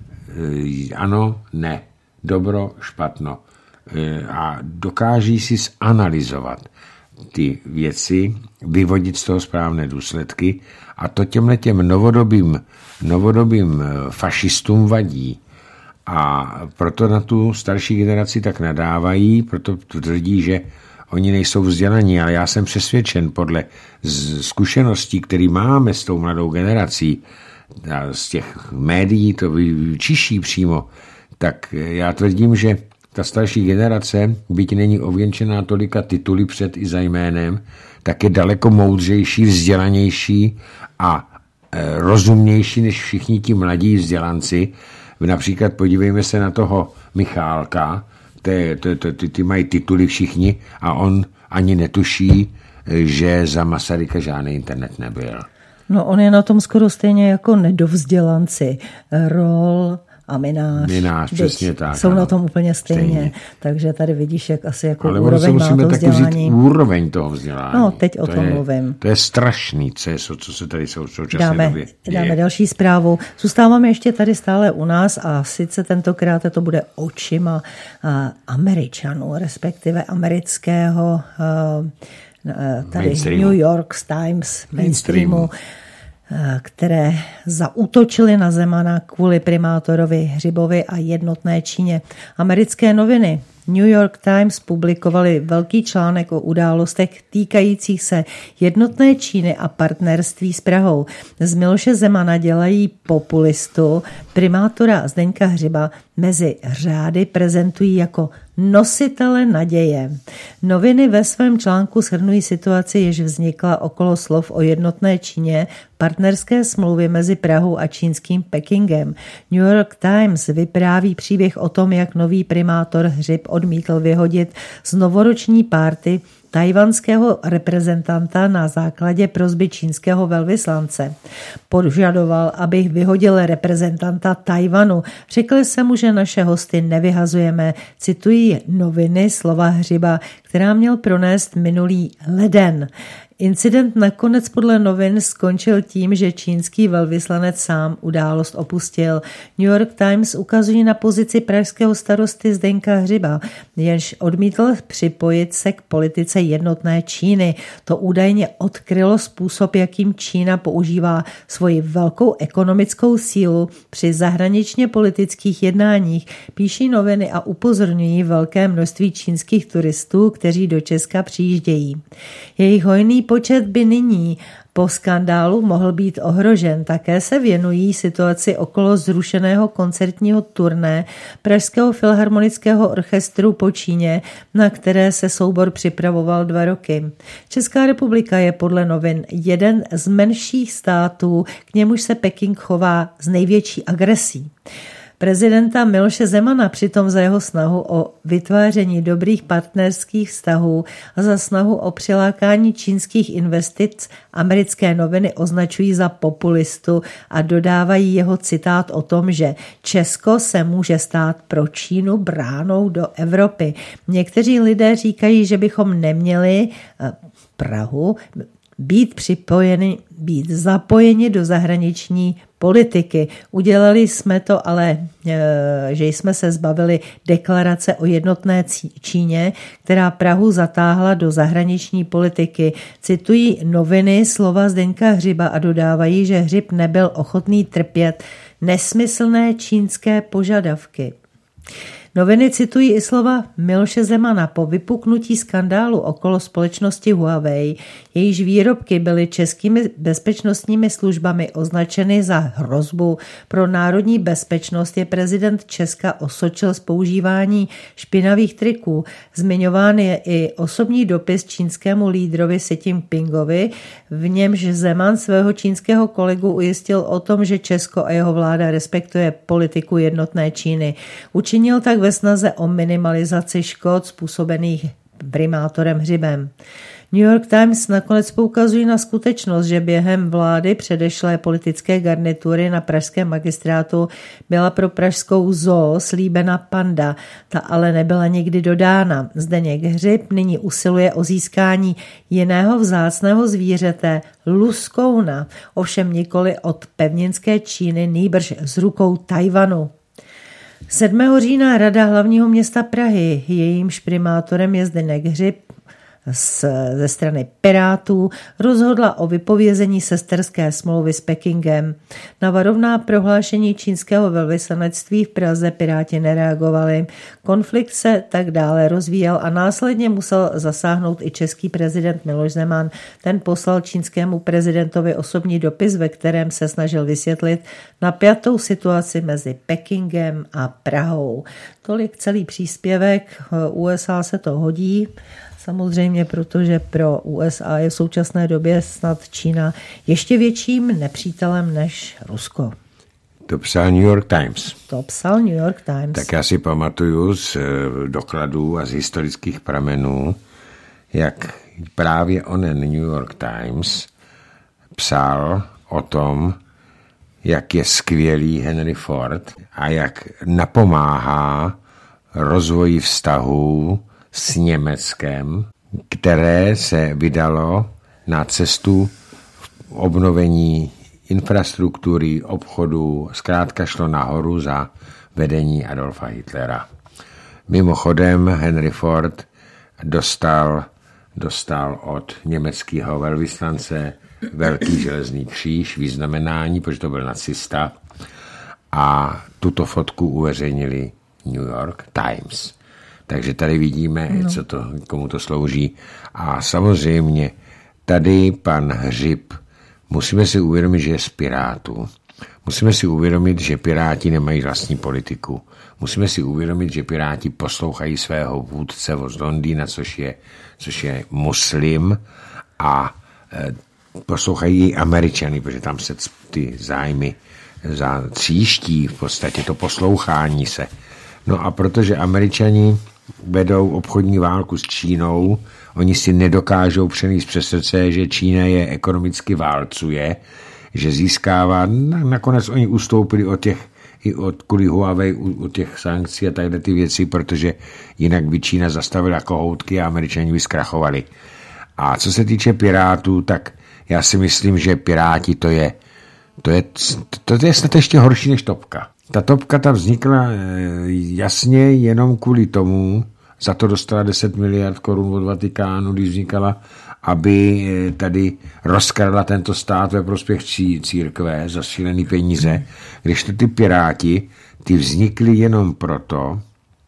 Speaker 2: ano, ne, dobro, špatno a dokáží si zanalyzovat ty věci, vyvodit z toho správné důsledky a to těmhle těm novodobým, novodobým fašistům vadí. A proto na tu starší generaci tak nadávají, proto tvrdí, že oni nejsou vzdělaní, ale já jsem přesvědčen podle zkušeností, které máme s tou mladou generací, a z těch médií to vyčiší přímo, tak já tvrdím, že ta starší generace, byť není ověnčená tolika tituly před i za jménem, tak je daleko moudřejší, vzdělanější a e, rozumnější než všichni ti mladí vzdělanci. Například podívejme se na toho Michálka, ty, ty, ty, ty mají tituly všichni a on ani netuší, že za Masaryka žádný internet nebyl.
Speaker 1: No on je na tom skoro stejně jako nedovzdělanci. Rol a Minář.
Speaker 2: Minář, přesně tak.
Speaker 1: Jsou
Speaker 2: ano.
Speaker 1: na tom úplně stejně. stejně. Takže tady vidíš, jak asi jako
Speaker 2: ale
Speaker 1: úroveň má to vzdělání.
Speaker 2: Ale úroveň toho vzdělání.
Speaker 1: No, teď o
Speaker 2: to
Speaker 1: tom
Speaker 2: je,
Speaker 1: mluvím.
Speaker 2: To je strašný, co, je, co se tady jsou v současné
Speaker 1: dáme,
Speaker 2: době děje.
Speaker 1: Dáme další zprávu. Zůstáváme ještě tady stále u nás a sice tentokrát to bude očima uh, Američanů, respektive amerického uh, tady New York Times, mainstreamu, mainstreamu, které zaútočily na Zemana kvůli primátorovi Hřibovi a jednotné Číně. Americké noviny New York Times publikovali velký článek o událostech týkajících se jednotné Číny a partnerství s Prahou. Z Miloše Zemana dělají populistu, primátora Zdeňka Hřiba mezi řády prezentují jako nositele naděje. Noviny ve svém článku shrnují situaci, jež vznikla okolo slov o jednotné Číně, partnerské smlouvy mezi Prahou a čínským Pekingem. New York Times vypráví příběh o tom, jak nový primátor Hřib odmítl vyhodit z novoroční párty tajvanského reprezentanta na základě prosby čínského velvyslance. Požadoval, abych vyhodil reprezentanta Tajvanu. Řekl jsem mu, že naše hosty nevyhazujeme. Citují noviny slova Hřiba, která měl pronést minulý leden. Incident nakonec podle novin skončil tím, že čínský velvyslanec sám událost opustil. New York Times ukazují na pozici pražského starosty Zdeňka Hřiba, jenž odmítl připojit se k politice jednotné Číny. To údajně odkrylo způsob, jakým Čína používá svoji velkou ekonomickou sílu při zahraničně politických jednáních, píší noviny a upozorňují velké množství čínských turistů, kteří do Česka přijíždějí. Jejich hojný počet by nyní po skandálu mohl být ohrožen. Také se věnují situaci okolo zrušeného koncertního turné Pražského filharmonického orchestru po Číně, na které se soubor připravoval dva roky. Česká republika je podle novin jeden z menších států, k němuž se Peking chová s největší agresí. Prezidenta Miloše Zemana přitom za jeho snahu o vytváření dobrých partnerských vztahů a za snahu o přilákání čínských investic americké noviny označují za populistu a dodávají jeho citát o tom, že Česko se může stát pro Čínu bránou do Evropy. Někteří lidé říkají, že bychom neměli Prahu být připojeni, být zapojeni do zahraniční politiky. Udělali jsme to, ale že jsme se zbavili deklarace o jednotné Číně, která Prahu zatáhla do zahraniční politiky. Citují noviny slova Zdeňka Hřiba a dodávají, že Hřib nebyl ochotný trpět nesmyslné čínské požadavky. Noviny citují i slova Miloše Zemana po vypuknutí skandálu okolo společnosti Huawei, jejíž výrobky byly českými bezpečnostními službami označeny za hrozbu pro národní bezpečnost, je prezident Česka osočil z používání špinavých triků. Zmiňován je i osobní dopis čínskému lídrovi Xi Jinpingovi, v němž Zeman svého čínského kolegu ujistil o tom, že Česko a jeho vláda respektuje politiku jednotné Číny. Učinil tak ve snaze o minimalizaci škod způsobených primátorem Hřibem. New York Times nakonec poukazují na skutečnost, že během vlády předešlé politické garnitury na pražském magistrátu byla pro pražskou zoo slíbena panda, ta ale nebyla nikdy dodána. Zdeněk Hřib nyní usiluje o získání jiného vzácného zvířete, luskouna, ovšem nikoli od pevninské Číny, nýbrž z rukou Tajvanu. sedmého října Rada hlavního města Prahy, jejímž primátorem je Zdeněk Hřib, ze strany Pirátů rozhodla o vypovězení sesterské smlouvy s Pekingem. Na varovná prohlášení čínského velvyslanectví v Praze Piráti nereagovali. Konflikt se tak dále rozvíjel a následně musel zasáhnout i český prezident Miloš Zeman. Ten poslal čínskému prezidentovi osobní dopis, ve kterém se snažil vysvětlit napjatou situaci mezi Pekingem a Prahou. Tolik celý příspěvek. U S A se to hodí. Samozřejmě, protože pro U S A je v současné době snad Čína ještě větším nepřítelem než Rusko.
Speaker 2: To psal New York Times.
Speaker 1: To psal New York Times.
Speaker 2: Tak já si pamatuju z dokladů a z historických pramenů, jak právě onen New York Times psal o tom, jak je skvělý Henry Ford a jak napomáhá rozvoji vztahů s Německem, které se vydalo na cestu obnovení infrastruktury, obchodu, zkrátka šlo nahoru za vedení Adolfa Hitlera. Mimochodem Henry Ford dostal, dostal od německého velvyslance velký železný kříž, vyznamenání, protože to byl nacista, a tuto fotku uveřejnili New York Times. Takže tady vidíme, no. co to, komu to slouží. A samozřejmě tady pan Hřib, musíme si uvědomit, že je z Pirátů. Musíme si uvědomit, že Piráti nemají vlastní politiku. Musíme si uvědomit, že Piráti poslouchají svého vůdce z Londýna, což je, což je muslim, a e, poslouchají i Američany, protože tam se ty zájmy tříští, v podstatě to poslouchání se. No a protože Američani vedou obchodní válku s Čínou, oni si nedokážou přenést přes srdce, že Čína je ekonomicky válcuje, že získává, nakonec oni ustoupili od těch, i od kvůli Huawei, od těch sankcí a takhle ty věci, protože jinak by Čína zastavila kohoutky a Američani by zkrachovali. A co se týče Pirátů, tak já si myslím, že Piráti to je, to je, to je snad ještě horší než Topka. Ta Topka ta vznikla jasně jenom kvůli tomu, za to dostala deset miliard korun od Vatikánu, když vznikala, aby tady rozkradla tento stát ve prospěch církve za šílený peníze, když to ty Piráti, ty vznikly jenom proto,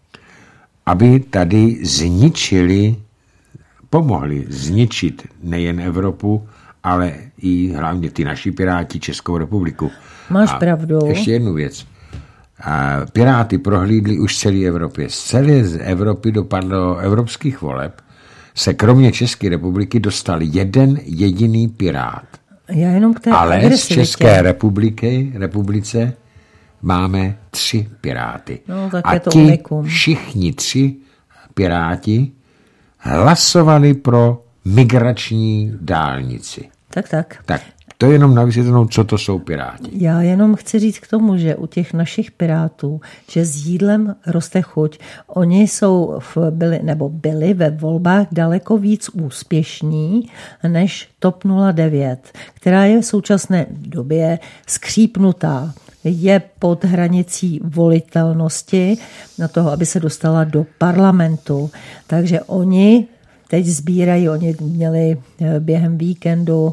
Speaker 2: aby tady zničili, pomohli zničit nejen Evropu, ale i hlavně ty naši Piráti Českou republiku.
Speaker 1: Máš
Speaker 2: a
Speaker 1: pravdu.
Speaker 2: Ještě jednu věc. A Piráty prohlídli už celé Evropě. Z celé Evropy do evropských voleb se kromě České republiky dostal jeden jediný Pirát.
Speaker 1: Já jenom k té
Speaker 2: Ale z České republiky, republice máme tři Piráty.
Speaker 1: No, tak
Speaker 2: a
Speaker 1: je to
Speaker 2: ti
Speaker 1: unikum.
Speaker 2: Všichni tři Piráti hlasovali pro migrační dálnici.
Speaker 1: Tak, tak.
Speaker 2: Tak to je jenom na vysvětlenou, co to jsou Piráti.
Speaker 1: Já jenom chci říct k tomu, že u těch našich Pirátů, že s jídlem roste chuť. Oni jsou v, byli, nebo byli ve volbách daleko víc úspěšní než TOP nula devět, která je v současné době skřípnutá. Je pod hranicí volitelnosti na toho, aby se dostala do parlamentu. Takže oni teď sbírají, oni měli během víkendu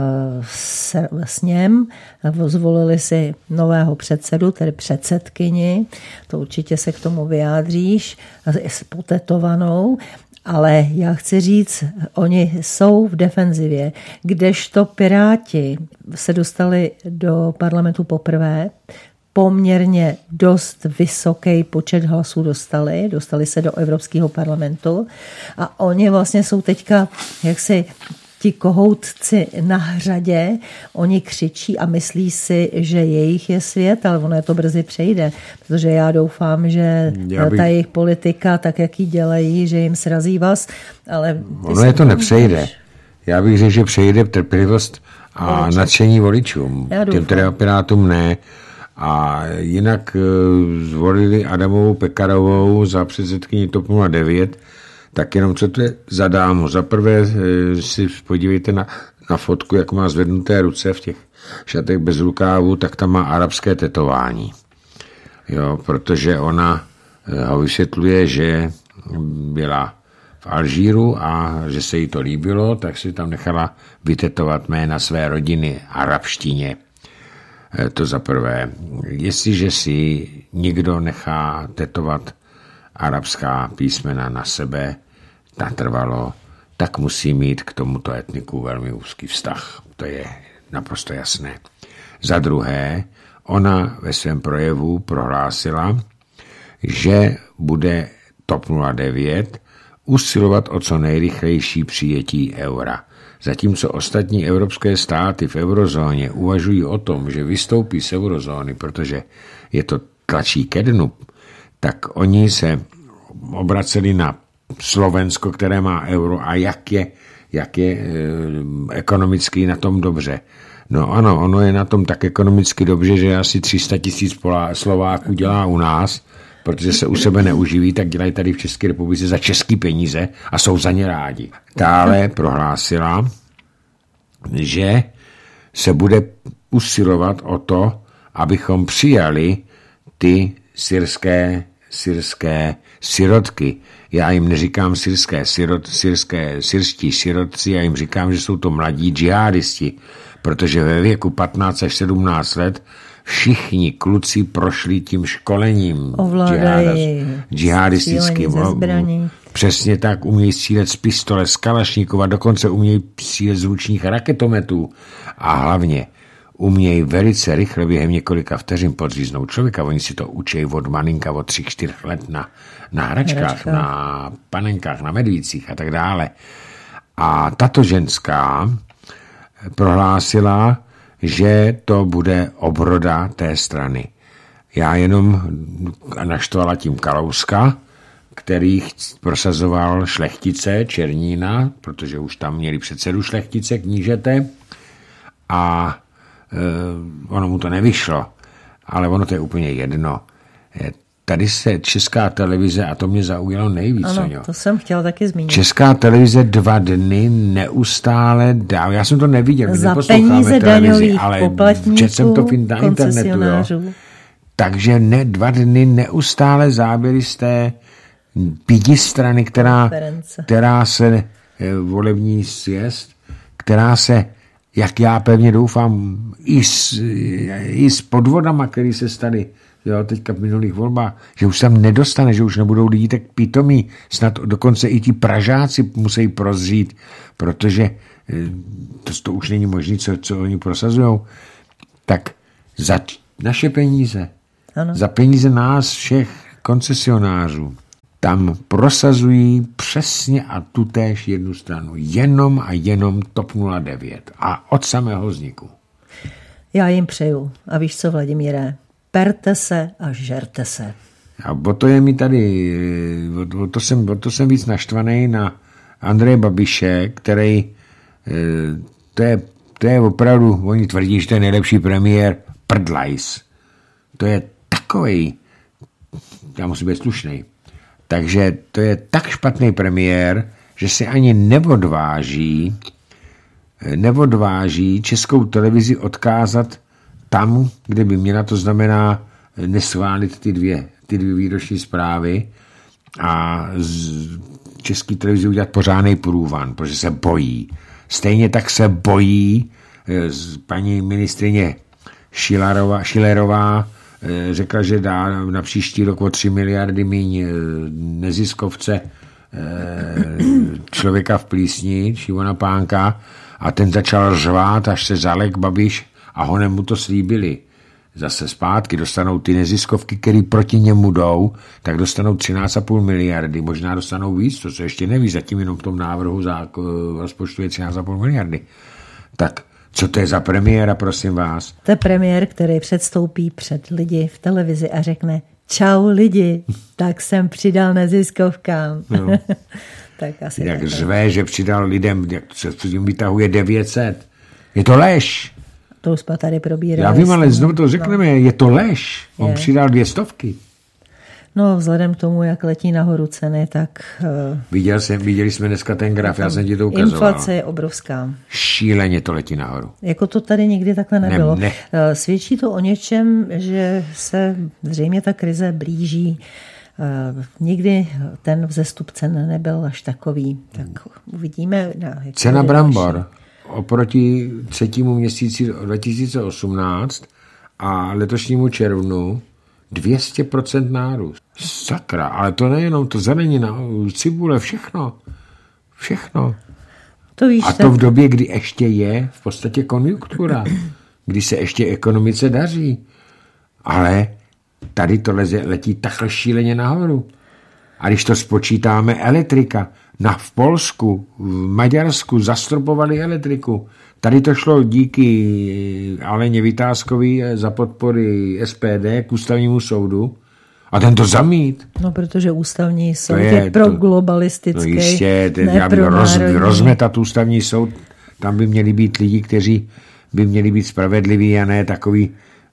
Speaker 1: sněm, zvolili si nového předsedu, tedy předsedkyni, to určitě se k tomu vyjádříš, s potetovanou, ale já chci říct, oni jsou v defenzivě, kdežto Piráti se dostali do parlamentu poprvé, poměrně dost vysoký počet hlasů dostali, dostali se do Evropského parlamentu a oni vlastně jsou teďka jaksi ti kohoutci na hřadě, oni křičí a myslí si, že jejich je svět, ale ono je to brzy přejde, protože já doufám, že bych... ta jejich politika, tak jak ji dělají, že jim srazí vás, ale...
Speaker 2: Ono je to nepřejde. Já bych řekl, že přejde trpělivost a voličů. Nadšení voličům. Těm teda Pirátům ne. A jinak zvolili Adamovou Pekarovou za předsedkyni TOP nula devět, tak jenom co to je za dámu. Za prvé si podívejte na, na fotku, jak má zvednuté ruce v těch šatech bez rukávu, tak tam má arabské tetování. Jo, protože ona ho vysvětluje, že byla v Alžíru a že se jí to líbilo, tak si tam nechala vytetovat jména své rodiny arabštině. To za prvé. Jestliže si někdo nechá tetovat arabská písmena na sebe natrvalo, tak musí mít k tomuto etniku velmi úzký vztah. To je naprosto jasné. Za druhé, ona ve svém projevu prohlásila, že bude T O P nula devět usilovat o co nejrychlejší přijetí eura. Zatímco ostatní evropské státy v eurozóně uvažují o tom, že vystoupí z eurozóny, protože je to tlačí ke dnu, tak oni se obraceli na Slovensko, které má euro a jak je, jak je e, ekonomicky na tom dobře. No ano, ono je na tom tak ekonomicky dobře, že asi tři sta tisíc Slováků dělá u nás, protože se u sebe neuživí, tak dělají tady v České republice za český peníze a jsou za ně rádi. Dále prohlásila, že se bude usilovat o to, abychom přijali ty syrské, syrské sirotky. Já jim neříkám syrské, sirot, syrské, syrští sirotci, já jim říkám, že jsou to mladí džihadisti, protože ve věku patnáct až sedmnáct let všichni kluci prošli tím školením džihadistickým. Přesně tak, umějí střílet z pistole, z kalašníkova, dokonce umějí střílet z ručních raketometů a hlavně umějí velice rychle během několika vteřin podříznout člověka. Oni si to učí od malinka, od tři, čtyř let na, na hračkách, Hračka. na panenkách, na medvících a tak dále. A tato ženská prohlásila, že to bude obroda té strany. Já jenom naštvala tím Kalouska, který prosazoval šlechtice Černína, protože už tam měli předsedu šlechtice, knížete, a e, ono mu to nevyšlo, ale ono to je úplně jedno. E, tady se Česká televize, a to mě zaujalo nejvíc.
Speaker 1: Ano, to jsem chtěla taky zmínit.
Speaker 2: Česká televize dva dny neustále dá. Já jsem to neviděl, my
Speaker 1: za peníze daňových poplatníků,
Speaker 2: jsem to na internetu, jo. Takže ne, dva dny neustále záběry z té pidi strany, která, která se, volební sjezd, která se, jak já pevně doufám, i s, i s podvodama, který se staly, jo, teďka v minulých volbách, že už tam nedostane, že už nebudou lidi tak pitomí, snad dokonce i ti Pražáci musí prozřít, protože to, to už není možné, co, co oni prosazujou. Tak za naše peníze, ano. Za peníze nás všech koncesionářů, tam prosazují přesně a tutéž jednu stranu. Jenom a jenom T O P nula devět. A od samého vzniku.
Speaker 1: Já jim přeju. A víš co, Vladimíre? Perte se a žerte se.
Speaker 2: A o to je mi tady, o to jsem, o to jsem víc naštvaný na Andreje Babiše, který, to je, to je opravdu, oni tvrdí, že to je nejlepší premiér, prdlajs. To je takovej, já musím být slušnej. Takže to je tak špatný premiér, že si ani neodváží, neodváží Českou televizi odkázat tam, kde by měla, to znamená neschválit ty dvě, ty dvě výroční zprávy a z České televizi udělat pořádnej průvan, protože se bojí. Stejně tak se bojí paní ministryně Šilerová, Šilerová řekla, že dá na příští rok o tři miliardy míň neziskovce Člověka v plísni, Šimona Pánka, a ten začal řvát, až se zalek Babiš a honem mu to slíbili. Zase zpátky dostanou ty neziskovky, které proti němu jdou, tak dostanou třináct a půl miliardy, možná dostanou víc, to se ještě neví, zatím jenom v tom návrhu za rozpočtu je třináct a půl miliardy. Tak co to je za premiéra, prosím vás?
Speaker 1: To je premiér, který předstoupí před lidi v televizi a řekne: čau lidi, tak jsem přidal neziskovkám. No. Tak asi
Speaker 2: jak
Speaker 1: tak,
Speaker 2: řve, že přidal lidem, jak se tím vytahuje devět set. Je to lež.
Speaker 1: To už jsme tady probírali.
Speaker 2: Já vím, ale znovu to řekneme, no. Je to lež. On je. Přidal dvě stovky.
Speaker 1: No, vzhledem k tomu, jak letí nahoru ceny, tak... Uh,
Speaker 2: Viděl jsem, viděli jsme dneska ten graf, já jsem ti to ukazoval.
Speaker 1: Inflace je obrovská.
Speaker 2: Šíleně to letí nahoru.
Speaker 1: Jako to tady nikdy takhle nebylo.
Speaker 2: Ne, ne.
Speaker 1: Uh, svědčí to o něčem, že se zřejmě ta krize blíží Nikdy ten vzestup cen nebyl až takový. Tak uvidíme.
Speaker 2: Cena brambor oproti třetímu měsíci dva tisíce osmnáct a letošnímu červnu dvě stě procent nárůst. Sakra, ale to nejenom, to zelenina, cibule, všechno. Všechno.
Speaker 1: To víš,
Speaker 2: a to v době, kdy ještě je v podstatě konjunktura, kdy se ještě ekonomice daří. Ale tady to leze, letí takhle šíleně nahoru. A když to spočítáme, elektrika, na v Polsku, v Maďarsku zastropovali elektriku. Tady to šlo díky Aleně Vitáskový za podpory S P D k ústavnímu soudu. A ten to zamít.
Speaker 1: No, protože ústavní soud je, je pro globalistický.
Speaker 2: No jistě, já bych roz, rozmetat ústavní soud, tam by měli být lidi, kteří by měli být spravedliví a ne takový,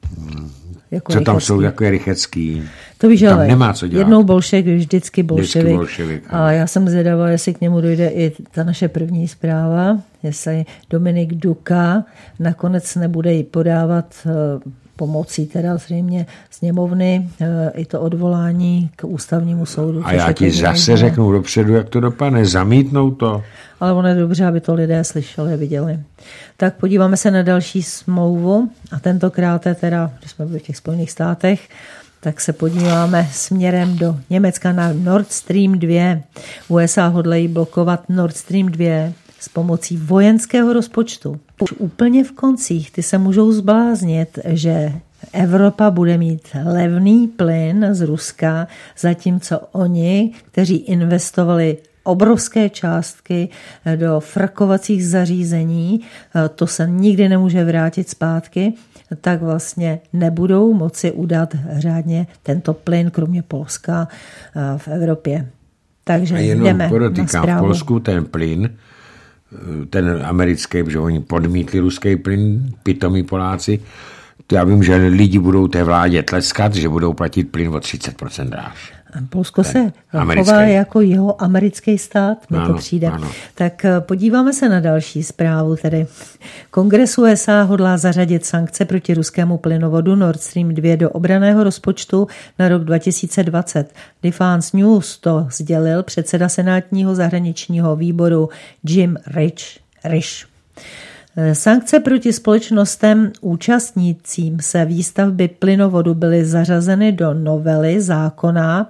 Speaker 2: jako co tam Rychecký. Jsou, jako je Rychecký.
Speaker 1: To víš,
Speaker 2: tam ale nemá co dělat.
Speaker 1: Jednou bolševik, vždycky bolševik.
Speaker 2: Vždycky bolševik.
Speaker 1: A já jsem zvědavá, jestli k němu dojde i ta naše první zpráva, jestli Dominik Duka nakonec nebude jí podávat pomocí teda zřejmě sněmovny i to odvolání k ústavnímu soudu.
Speaker 2: A já ti zase nejde. Řeknu dopředu, jak to dopadne. Zamítnou to.
Speaker 1: Ale ono je dobře, aby to lidé slyšeli, viděli. Tak podíváme se na další smlouvu a tentokrát teda, když jsme byli v těch Spojených státech, tak se podíváme směrem do Německa na Nord Stream dva. U S A hodlají blokovat Nord Stream dva s pomocí vojenského rozpočtu. Už úplně v koncích ty se můžou zbláznit, že Evropa bude mít levný plyn z Ruska, zatímco oni, kteří investovali obrovské částky do frakovacích zařízení, to se nikdy nemůže vrátit zpátky, tak vlastně nebudou moci udat řádně tento plyn, kromě Polska, v Evropě. Takže
Speaker 2: a jenom
Speaker 1: jdeme
Speaker 2: podotýkám, v Polsku ten plyn, ten americký, protože oni podmítli ruský plyn, pitomí Poláci, to já vím, že lidi budou té vládě tleskat, že budou platit plyn o třicet procent dráž.
Speaker 1: Polsko se chová jako jeho americký stát, mi to přijde. Ano. Tak podíváme se na další zprávu. Tedy Kongres U S A hodlá zařadit sankce proti ruskému plynovodu Nord Stream dva do obranného rozpočtu na rok dva tisíce dvacet. Defense News to sdělil předseda senátního zahraničního výboru Jim Risch. Risch. Sankce proti společnostem účastnícím se výstavby plynovodu byly zařazeny do novely zákona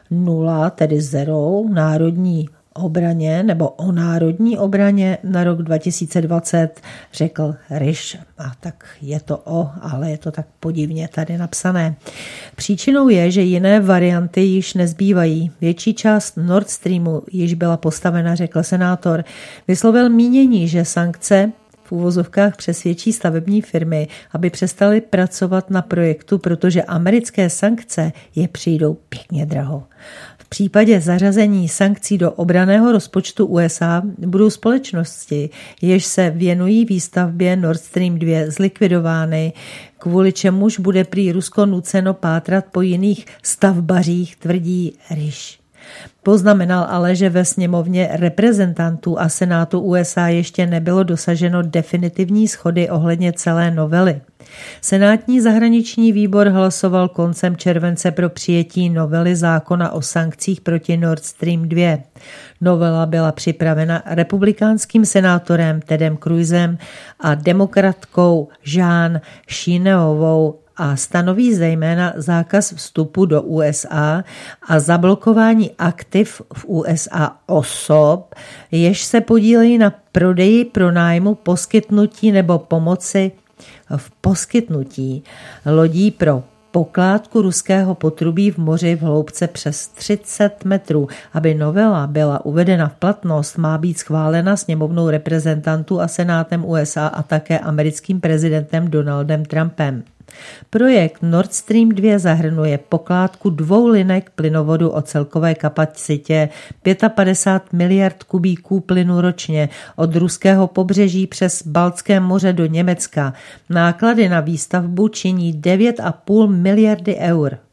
Speaker 1: nula, tedy zero, národní obraně nebo o národní obraně na rok dva tisíce dvacet, řekl Risch. A tak je to o, ale je to tak podivně tady napsané. Příčinou je, že jiné varianty již nezbývají. Větší část Nord Streamu již byla postavena, řekl senátor. Vyslovil mínění, že sankce v uvozovkách přesvědčí stavební firmy, aby přestali pracovat na projektu, protože americké sankce je přijdou pěkně draho. V případě zařazení sankcí do obranného rozpočtu U S A budou společnosti, jež se věnují výstavbě Nord Stream dva, zlikvidovány, kvůli čemuž bude prý Rusko nuceno pátrat po jiných stavbařích, tvrdí Risch. Poznamenal ale, že ve sněmovně reprezentantů a senátu U S A ještě nebylo dosaženo definitivní shody ohledně celé novely. Senátní zahraniční výbor hlasoval koncem července pro přijetí novely zákona o sankcích proti Nord Stream dva. Novela byla připravena republikánským senátorem Tedem Cruzem a demokratkou Jean Shineovou a stanoví zejména zákaz vstupu do U S A a zablokování aktiv v U S A osob, jež se podílejí na prodeji, pronájmu, poskytnutí nebo pomoci v poskytnutí lodí pro pokládku ruského potrubí v moři v hloubce přes třicet metrů. Aby novela byla uvedena v platnost, má být schválena sněmovnou reprezentantů a senátem U S A a také americkým prezidentem Donaldem Trumpem. Projekt Nord Stream dva zahrnuje pokládku dvou linek plynovodu o celkové kapacitě padesát pět miliard kubíků plynu ročně od ruského pobřeží přes Baltské moře do Německa. Náklady na výstavbu činí devět a půl miliardy eur.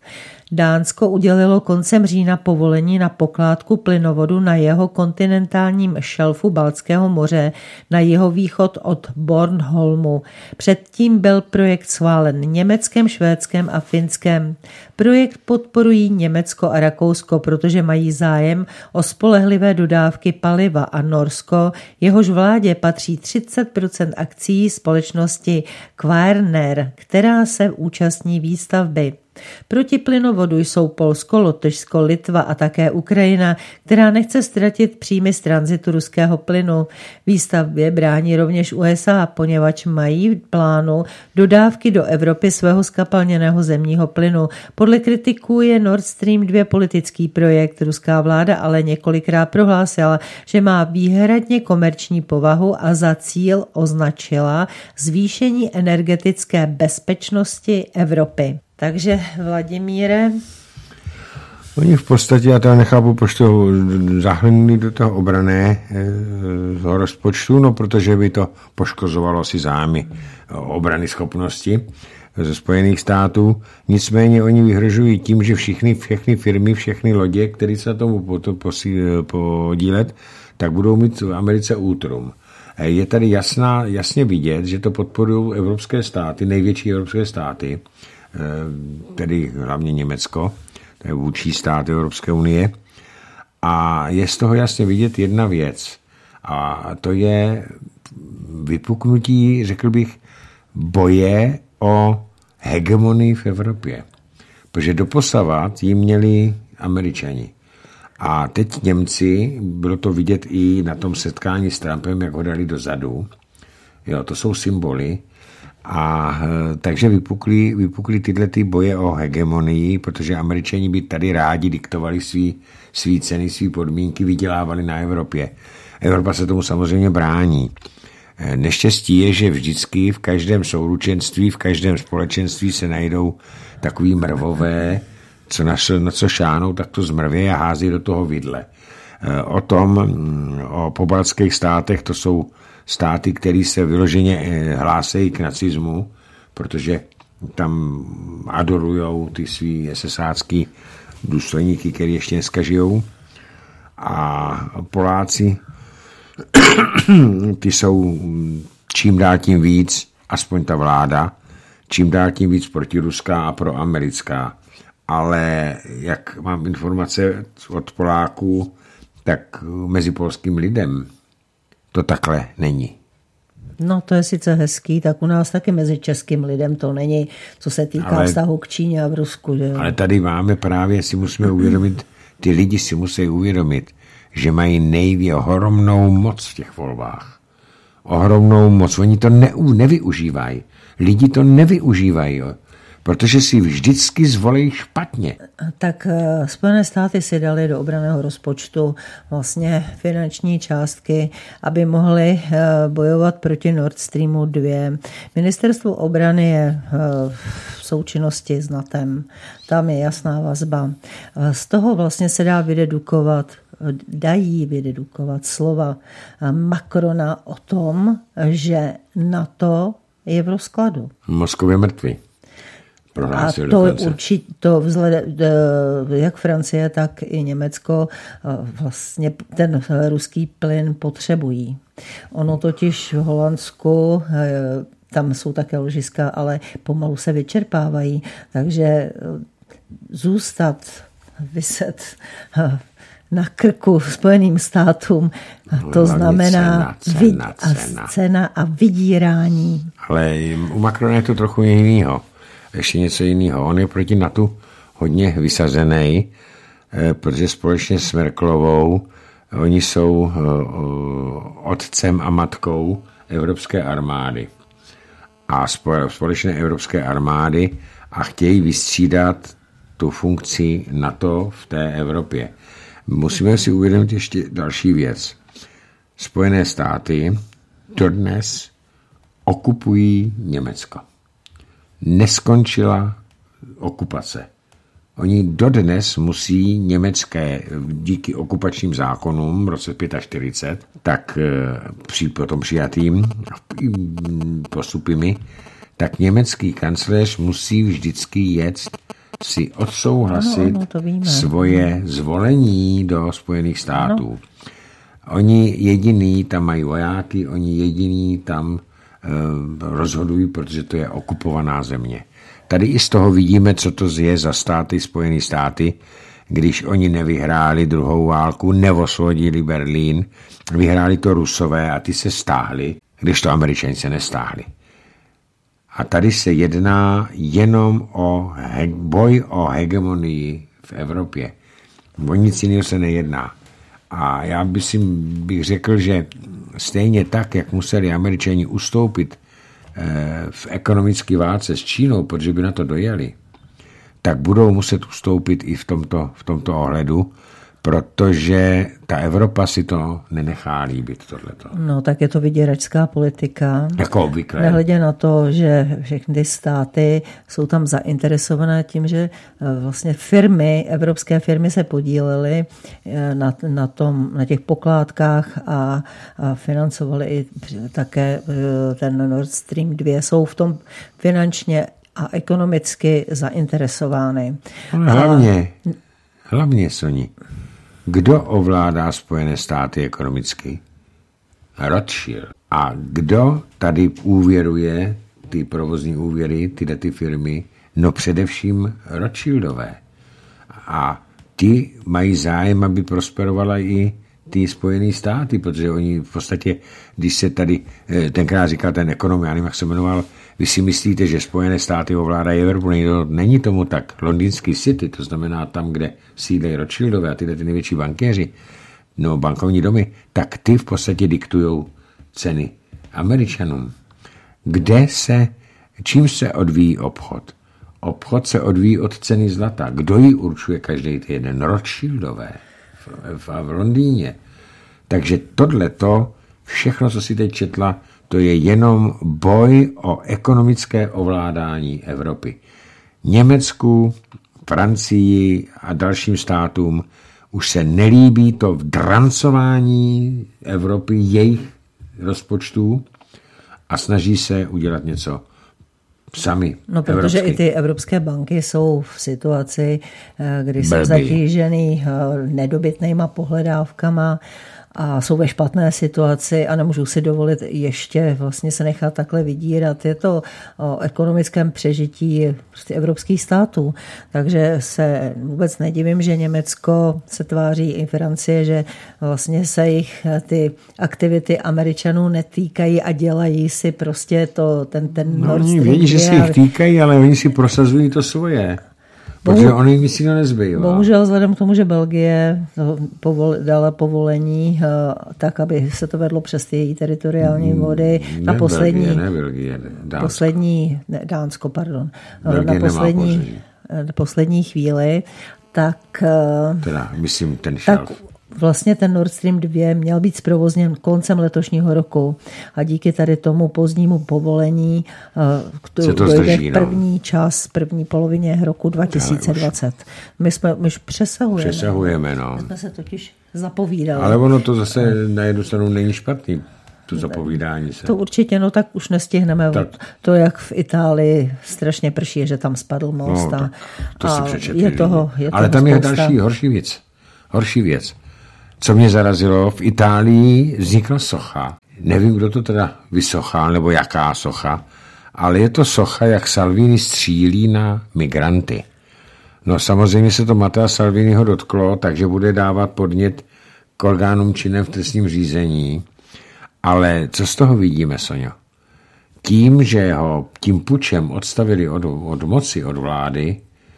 Speaker 1: Dánsko udělilo koncem října povolení na pokládku plynovodu na jeho kontinentálním šelfu Baltského moře na jihovýchod od Bornholmu. Předtím byl projekt schválen Německem, Švédskem a Finskem. Projekt podporují Německo a Rakousko, protože mají zájem o spolehlivé dodávky paliva, a Norsko, jehož vládě patří třicet procent akcií společnosti Kværner, která se účastní výstavby. Proti plynovodu jsou Polsko, Lotyšsko, Litva a také Ukrajina, která nechce ztratit příjmy z tranzitu ruského plynu. Výstavbě brání rovněž U S A, poněvadž mají plánu dodávky do Evropy svého skapalněného zemního plynu. Podle kritiků je Nord Stream dva politický projekt. Ruská vláda ale několikrát prohlásila, že má výhradně komerční povahu a za cíl označila zvýšení energetické bezpečnosti Evropy. Takže, Vladimíre?
Speaker 2: Oni v podstatě, já to nechápu, proč to zahrnuli do toho obrané e, rozpočtu, no protože by to poškozovalo asi zájmy obrany schopnosti ze Spojených států. Nicméně oni vyhrožují tím, že všichni, všechny firmy, všechny lodě, které se na tomu podílet, tak budou mít v Americe útrum. Je tady jasná, jasně vidět, že to podporují evropské státy, největší evropské státy, tedy hlavně Německo, to je vůdčí stát Evropské unie. A je z toho jasně vidět jedna věc. A to je vypuknutí, řekl bych, boje o hegemonii v Evropě. Protože doposavat ji měli Američani. A teď Němci, bylo to vidět i na tom setkání s Trumpem, jak ho dali dozadu. Jo, to jsou symboly. A takže vypukly, vypukly tyhle ty boje o hegemonii, protože Američani by tady rádi diktovali svý, svý ceny, svý podmínky, vydělávali na Evropě. Evropa se tomu samozřejmě brání. Neštěstí je, že vždycky v každém souručenství, v každém společenství se najdou takový mrvové, co na, na co šánou, tak to zmrvě a hází do toho vidle. O tom, o pobaltských státech, to jsou státy, které se vyloženě hlásejí k nacismu, protože tam adorujou ty svý esesácký důstojníky, který ještě dneska žijou. A Poláci, ty jsou čím dál tím víc, aspoň ta vláda, čím dál tím víc protiruská a proamerická. Ale jak mám informace od Poláků, tak mezi polským lidem to takhle není.
Speaker 1: No to je sice hezký, tak u nás taky mezi českým lidem to není, co se týká ale, vztahu k Číně a v Rusku. Že?
Speaker 2: Ale tady máme právě, si musíme uvědomit, ty lidi si musí uvědomit, že mají nejvě ohromnou moc v těch volbách. Ohromnou moc. Oni to ne, nevyužívají. Lidi to nevyužívají, jo. Protože si vždycky zvolí špatně.
Speaker 1: Tak Spojené státy si dali do obranného rozpočtu vlastně finanční částky, aby mohly bojovat proti Nord Streamu dva. Ministerstvo obrany je v součinnosti s NATEM. Tam je jasná vazba. Z toho vlastně se dá vydedukovat, dají vydedukovat slova Macrona o tom, že NATO je v rozkladu.
Speaker 2: Moskva je mrtvý.
Speaker 1: A to určitě, to vzhled, jak Francie, tak i Německo vlastně ten ruský plyn potřebují. Ono totiž v Holandsku, tam jsou také ložiska, ale pomalu se vyčerpávají, takže zůstat, vyset na krku Spojeným státům, to znamená
Speaker 2: cena, cena, cena.
Speaker 1: A cena a vydírání.
Speaker 2: Ale u Macrona je to trochu jinýho. Ještě něco jiného. On je proti NATO hodně vysazený, protože společně s Merkelovou oni jsou otcem a matkou evropské armády. A společné evropské armády a chtějí vystřídat tu funkci NATO v té Evropě. Musíme si uvědomit ještě další věc. Spojené státy dodnes okupují Německo. Neskončila okupace. Oni dodnes musí německé, díky okupačním zákonům v roce čtyřicet pět, tak při, potom přijatým postupy, tak německý kancléř musí vždycky jet si odsouhlasit ano, ano,
Speaker 1: to víme.
Speaker 2: svoje zvolení do Spojených států. Ano. Oni jediný tam mají vojáky, oni jediný tam e, rozhodují, protože to je okupovaná země. Tady i z toho vidíme, co to je za státy Spojené státy, když oni nevyhráli druhou válku, neosvobodili Berlín, vyhráli to Rusové a ty se stáhli, když to Američani se nestáhli. A tady se jedná jenom o he- boj o hegemonii v Evropě. O nic jiného se nejedná. A já bych, si, bych řekl, že stejně tak, jak museli Američani ustoupit eh, v ekonomické válce s Čínou, protože by na to dojeli, tak budou muset ustoupit i v tomto, v tomto ohledu, protože ta Evropa si to nenechá líbit, tohleto.
Speaker 1: No, tak je to vyděračská politika.
Speaker 2: Jako obvykle.
Speaker 1: Nehledě na to, že všechny ty státy jsou tam zainteresované tím, že vlastně firmy, evropské firmy se podílely na, na, tom, na těch pokládkách a, a financovaly i také ten Nord Stream dva. Jsou v tom finančně a ekonomicky zainteresovány.
Speaker 2: No, hlavně, a... hlavně, Soni, kdo ovládá Spojené státy ekonomicky? Rothschild. A kdo tady úvěruje ty provozní úvěry, tyhle ty firmy? No především Rothschildové. A ty mají zájem, aby prosperovala i ty Spojené státy, protože oni v podstatě, když se tady tenkrát říkal ten ekonom, já nevím, jak se jmenoval, vy si myslíte, že Spojené státy ovládají Evropu, není tomu tak. Londýnský City, to znamená tam, kde sídlejí Rothschildové a tyhle ty největší bankéři, no bankovní domy, tak ty v podstatě diktujou ceny Američanům. Kde se, čím se odvíjí obchod? Obchod se odvíjí od ceny zlata. Kdo ji určuje každý týden? Rothschildové v, v, v Londýně. Takže tohleto, všechno, co si teď četla, to je jenom boj o ekonomické ovládání Evropy. Německu, Francii a dalším státům už se nelíbí to drancování Evropy, jejich rozpočtů a snaží se udělat něco sami.
Speaker 1: No, protože evropský. I ty evropské banky jsou v situaci, kdy jsou zatížený nedobytnýma pohledávkama a jsou ve špatné situaci a nemůžou si dovolit ještě vlastně se nechat takhle vydírat. Je to o ekonomickém přežití prostě evropských států. Takže se vůbec nedivím, že Německo se tváří i Francie, že vlastně se jich ty aktivity Američanů netýkají a dělají si prostě to, ten, ten
Speaker 2: no,
Speaker 1: Nord
Speaker 2: Stream.
Speaker 1: Oni
Speaker 2: vědí, že se jich týkají, ale oni si prosazují to svoje. Protože oni jim si to nezbývá.
Speaker 1: Bohužel vzhledem k tomu, že Belgie povol, dala povolení tak, aby se to vedlo přes ty její teritoriální vody. Ne na poslední,
Speaker 2: Belgie, ne Belgie, Dánsko.
Speaker 1: Poslední, ne, Dánsko, pardon.
Speaker 2: Belgie
Speaker 1: na poslední, poslední chvíli, tak...
Speaker 2: Teda, myslím, ten šelf.
Speaker 1: Vlastně ten Nord Stream dva měl být zprovozněn koncem letošního roku a díky tady tomu pozdnímu povolení
Speaker 2: se to
Speaker 1: dojde
Speaker 2: zdrží,
Speaker 1: v první čas, první polovině roku dva tisíce dvacet. My jsme my už přesahujeme.
Speaker 2: Přesahujeme, no.
Speaker 1: My jsme se totiž zapovídali.
Speaker 2: Ale ono to zase na jednu stranu není špatný, to zapovídání se.
Speaker 1: To určitě, no tak už nestihneme. Tak. To, jak v Itálii strašně prší, že tam spadl most.
Speaker 2: No,
Speaker 1: a,
Speaker 2: to si přečetli.
Speaker 1: Je toho, je
Speaker 2: Ale
Speaker 1: toho
Speaker 2: tam
Speaker 1: spousta.
Speaker 2: je další, horší věc. Horší věc. Co mě zarazilo, v Itálii vznikla socha. Nevím, kdo to teda vysochal, nebo jaká socha, ale je to socha, jak Salvini střílí na migranty. No samozřejmě se to Mattea Salviniho dotklo, takže bude dávat podnět k orgánům činným v trestním řízení. Ale co z toho vidíme, Soňo? Tím, že ho tím pučem odstavili od, od moci, od vlády,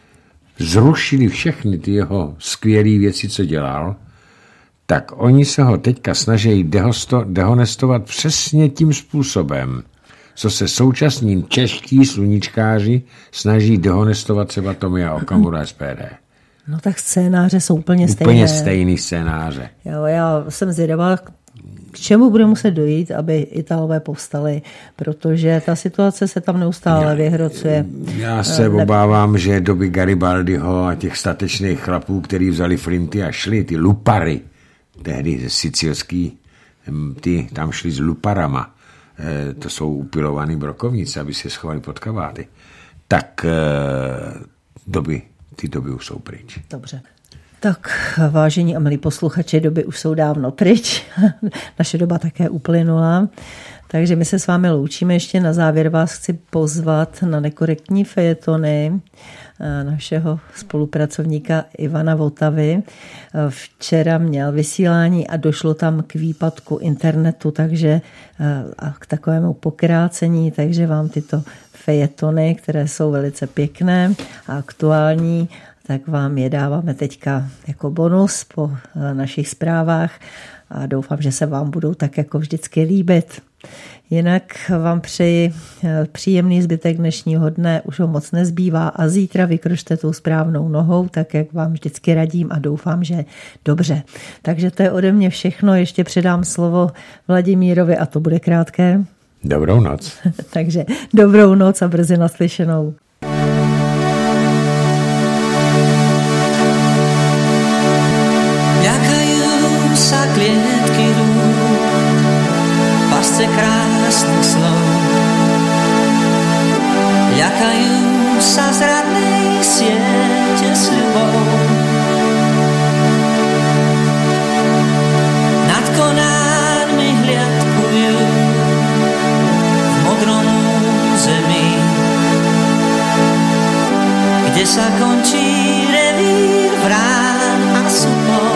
Speaker 2: zrušili všechny ty jeho skvělé věci, co dělal, tak oni se ho teďka snaží dehosto, dehonestovat přesně tím způsobem, co se současní čeští sluníčkáři snaží dehonestovat třeba Tomia Okamura S P D.
Speaker 1: No tak scénáře jsou úplně stejné.
Speaker 2: Úplně stejný scénáře.
Speaker 1: Jo, já jsem zvědavá, k čemu bude muset dojít, aby Italové povstali, protože ta situace se tam neustále já, vyhrocuje.
Speaker 2: Já se ne... obávám, že doby Garibaldiho a těch statečných chlapů, který vzali flinty a šli, ty lupary, tehdy ze sicilský, ty tam šli s luparama, to jsou upilovaný brokovnice, aby se schovali pod kabáty, tak doby, ty doby už jsou pryč.
Speaker 1: Dobře. Tak, vážení a milí posluchači, doby už jsou dávno pryč. Naše doba také uplynula. Takže my se s vámi loučíme. Ještě na závěr vás chci pozvat na nekorektní fejetony našeho spolupracovníka Ivana Votavy. Včera měl vysílání a došlo tam k výpadku internetu, takže a k takovému pokrácení, takže vám tyto fejetony, které jsou velice pěkné a aktuální, tak vám je dáváme teďka jako bonus po našich zprávách a doufám, že se vám budou tak jako vždycky líbit. Jinak vám přeji příjemný zbytek dnešního dne, už ho moc nezbývá a zítra vykročte tou správnou nohou, tak jak vám vždycky radím a doufám, že dobře. Takže to je ode mě všechno, ještě předám slovo Vladimírovi a to bude krátké.
Speaker 2: Dobrou noc.
Speaker 1: Takže dobrou noc a brzy naslyšenou.
Speaker 3: Sa klietky rúk, pasce krásnych slov. Ľakajú sa zradnej siete sľubov. Nad konármi hliadkujú v modrom území, kde sa končí revír vrán a supov.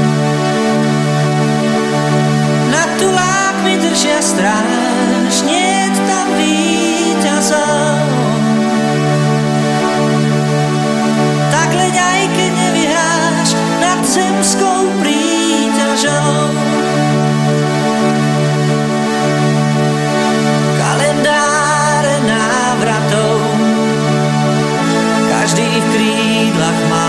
Speaker 3: Tulákmi držia stráž, niet tam víťazov. Tak leď aj keď nevyhráš nad zemskou príťažou. Kalendáre návratov každý v krídlach má.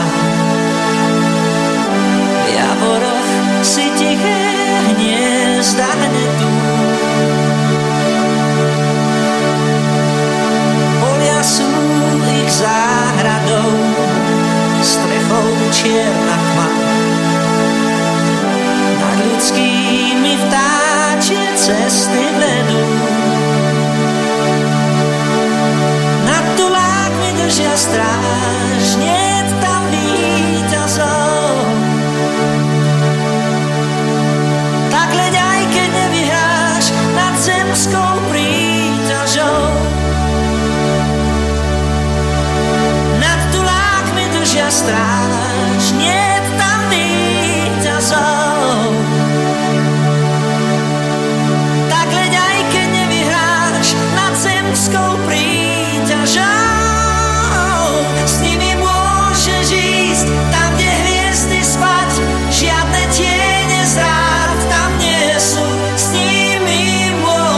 Speaker 3: V javoroch si tiché hniezda hnetú. Polia sú ich záhradou, strechou čierna tma. Nad ľudskými vtáčie cesty vedú. Nad tulákmi držia stráž, niet tam víťazov. Zemskou príťažou. Nad tulákmi držia stráž, niet tam víťazov. Tak leď aj keď nevyhráš nad zemskou príťažou. S nimi môžeš ísť tam, kde hviezdy spať, žiadne tiene zrát tam nie sú. S nimi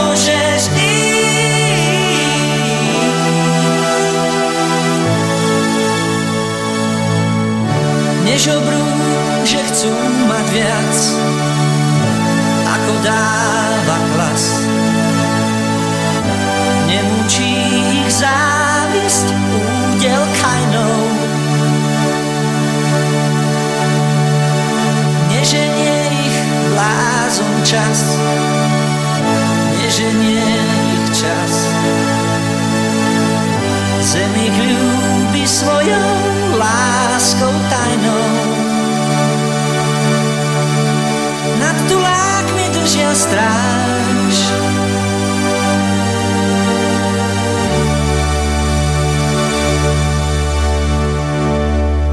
Speaker 3: nežobrú, že chcú mať viac, ako dáva klas. Nemúči ich závisť údel kajnou. Neženie ich blázon čas, neženie ich čas. Zem ich ľúbi svojou láskou tajnou. Nad tulákmi držia stráž,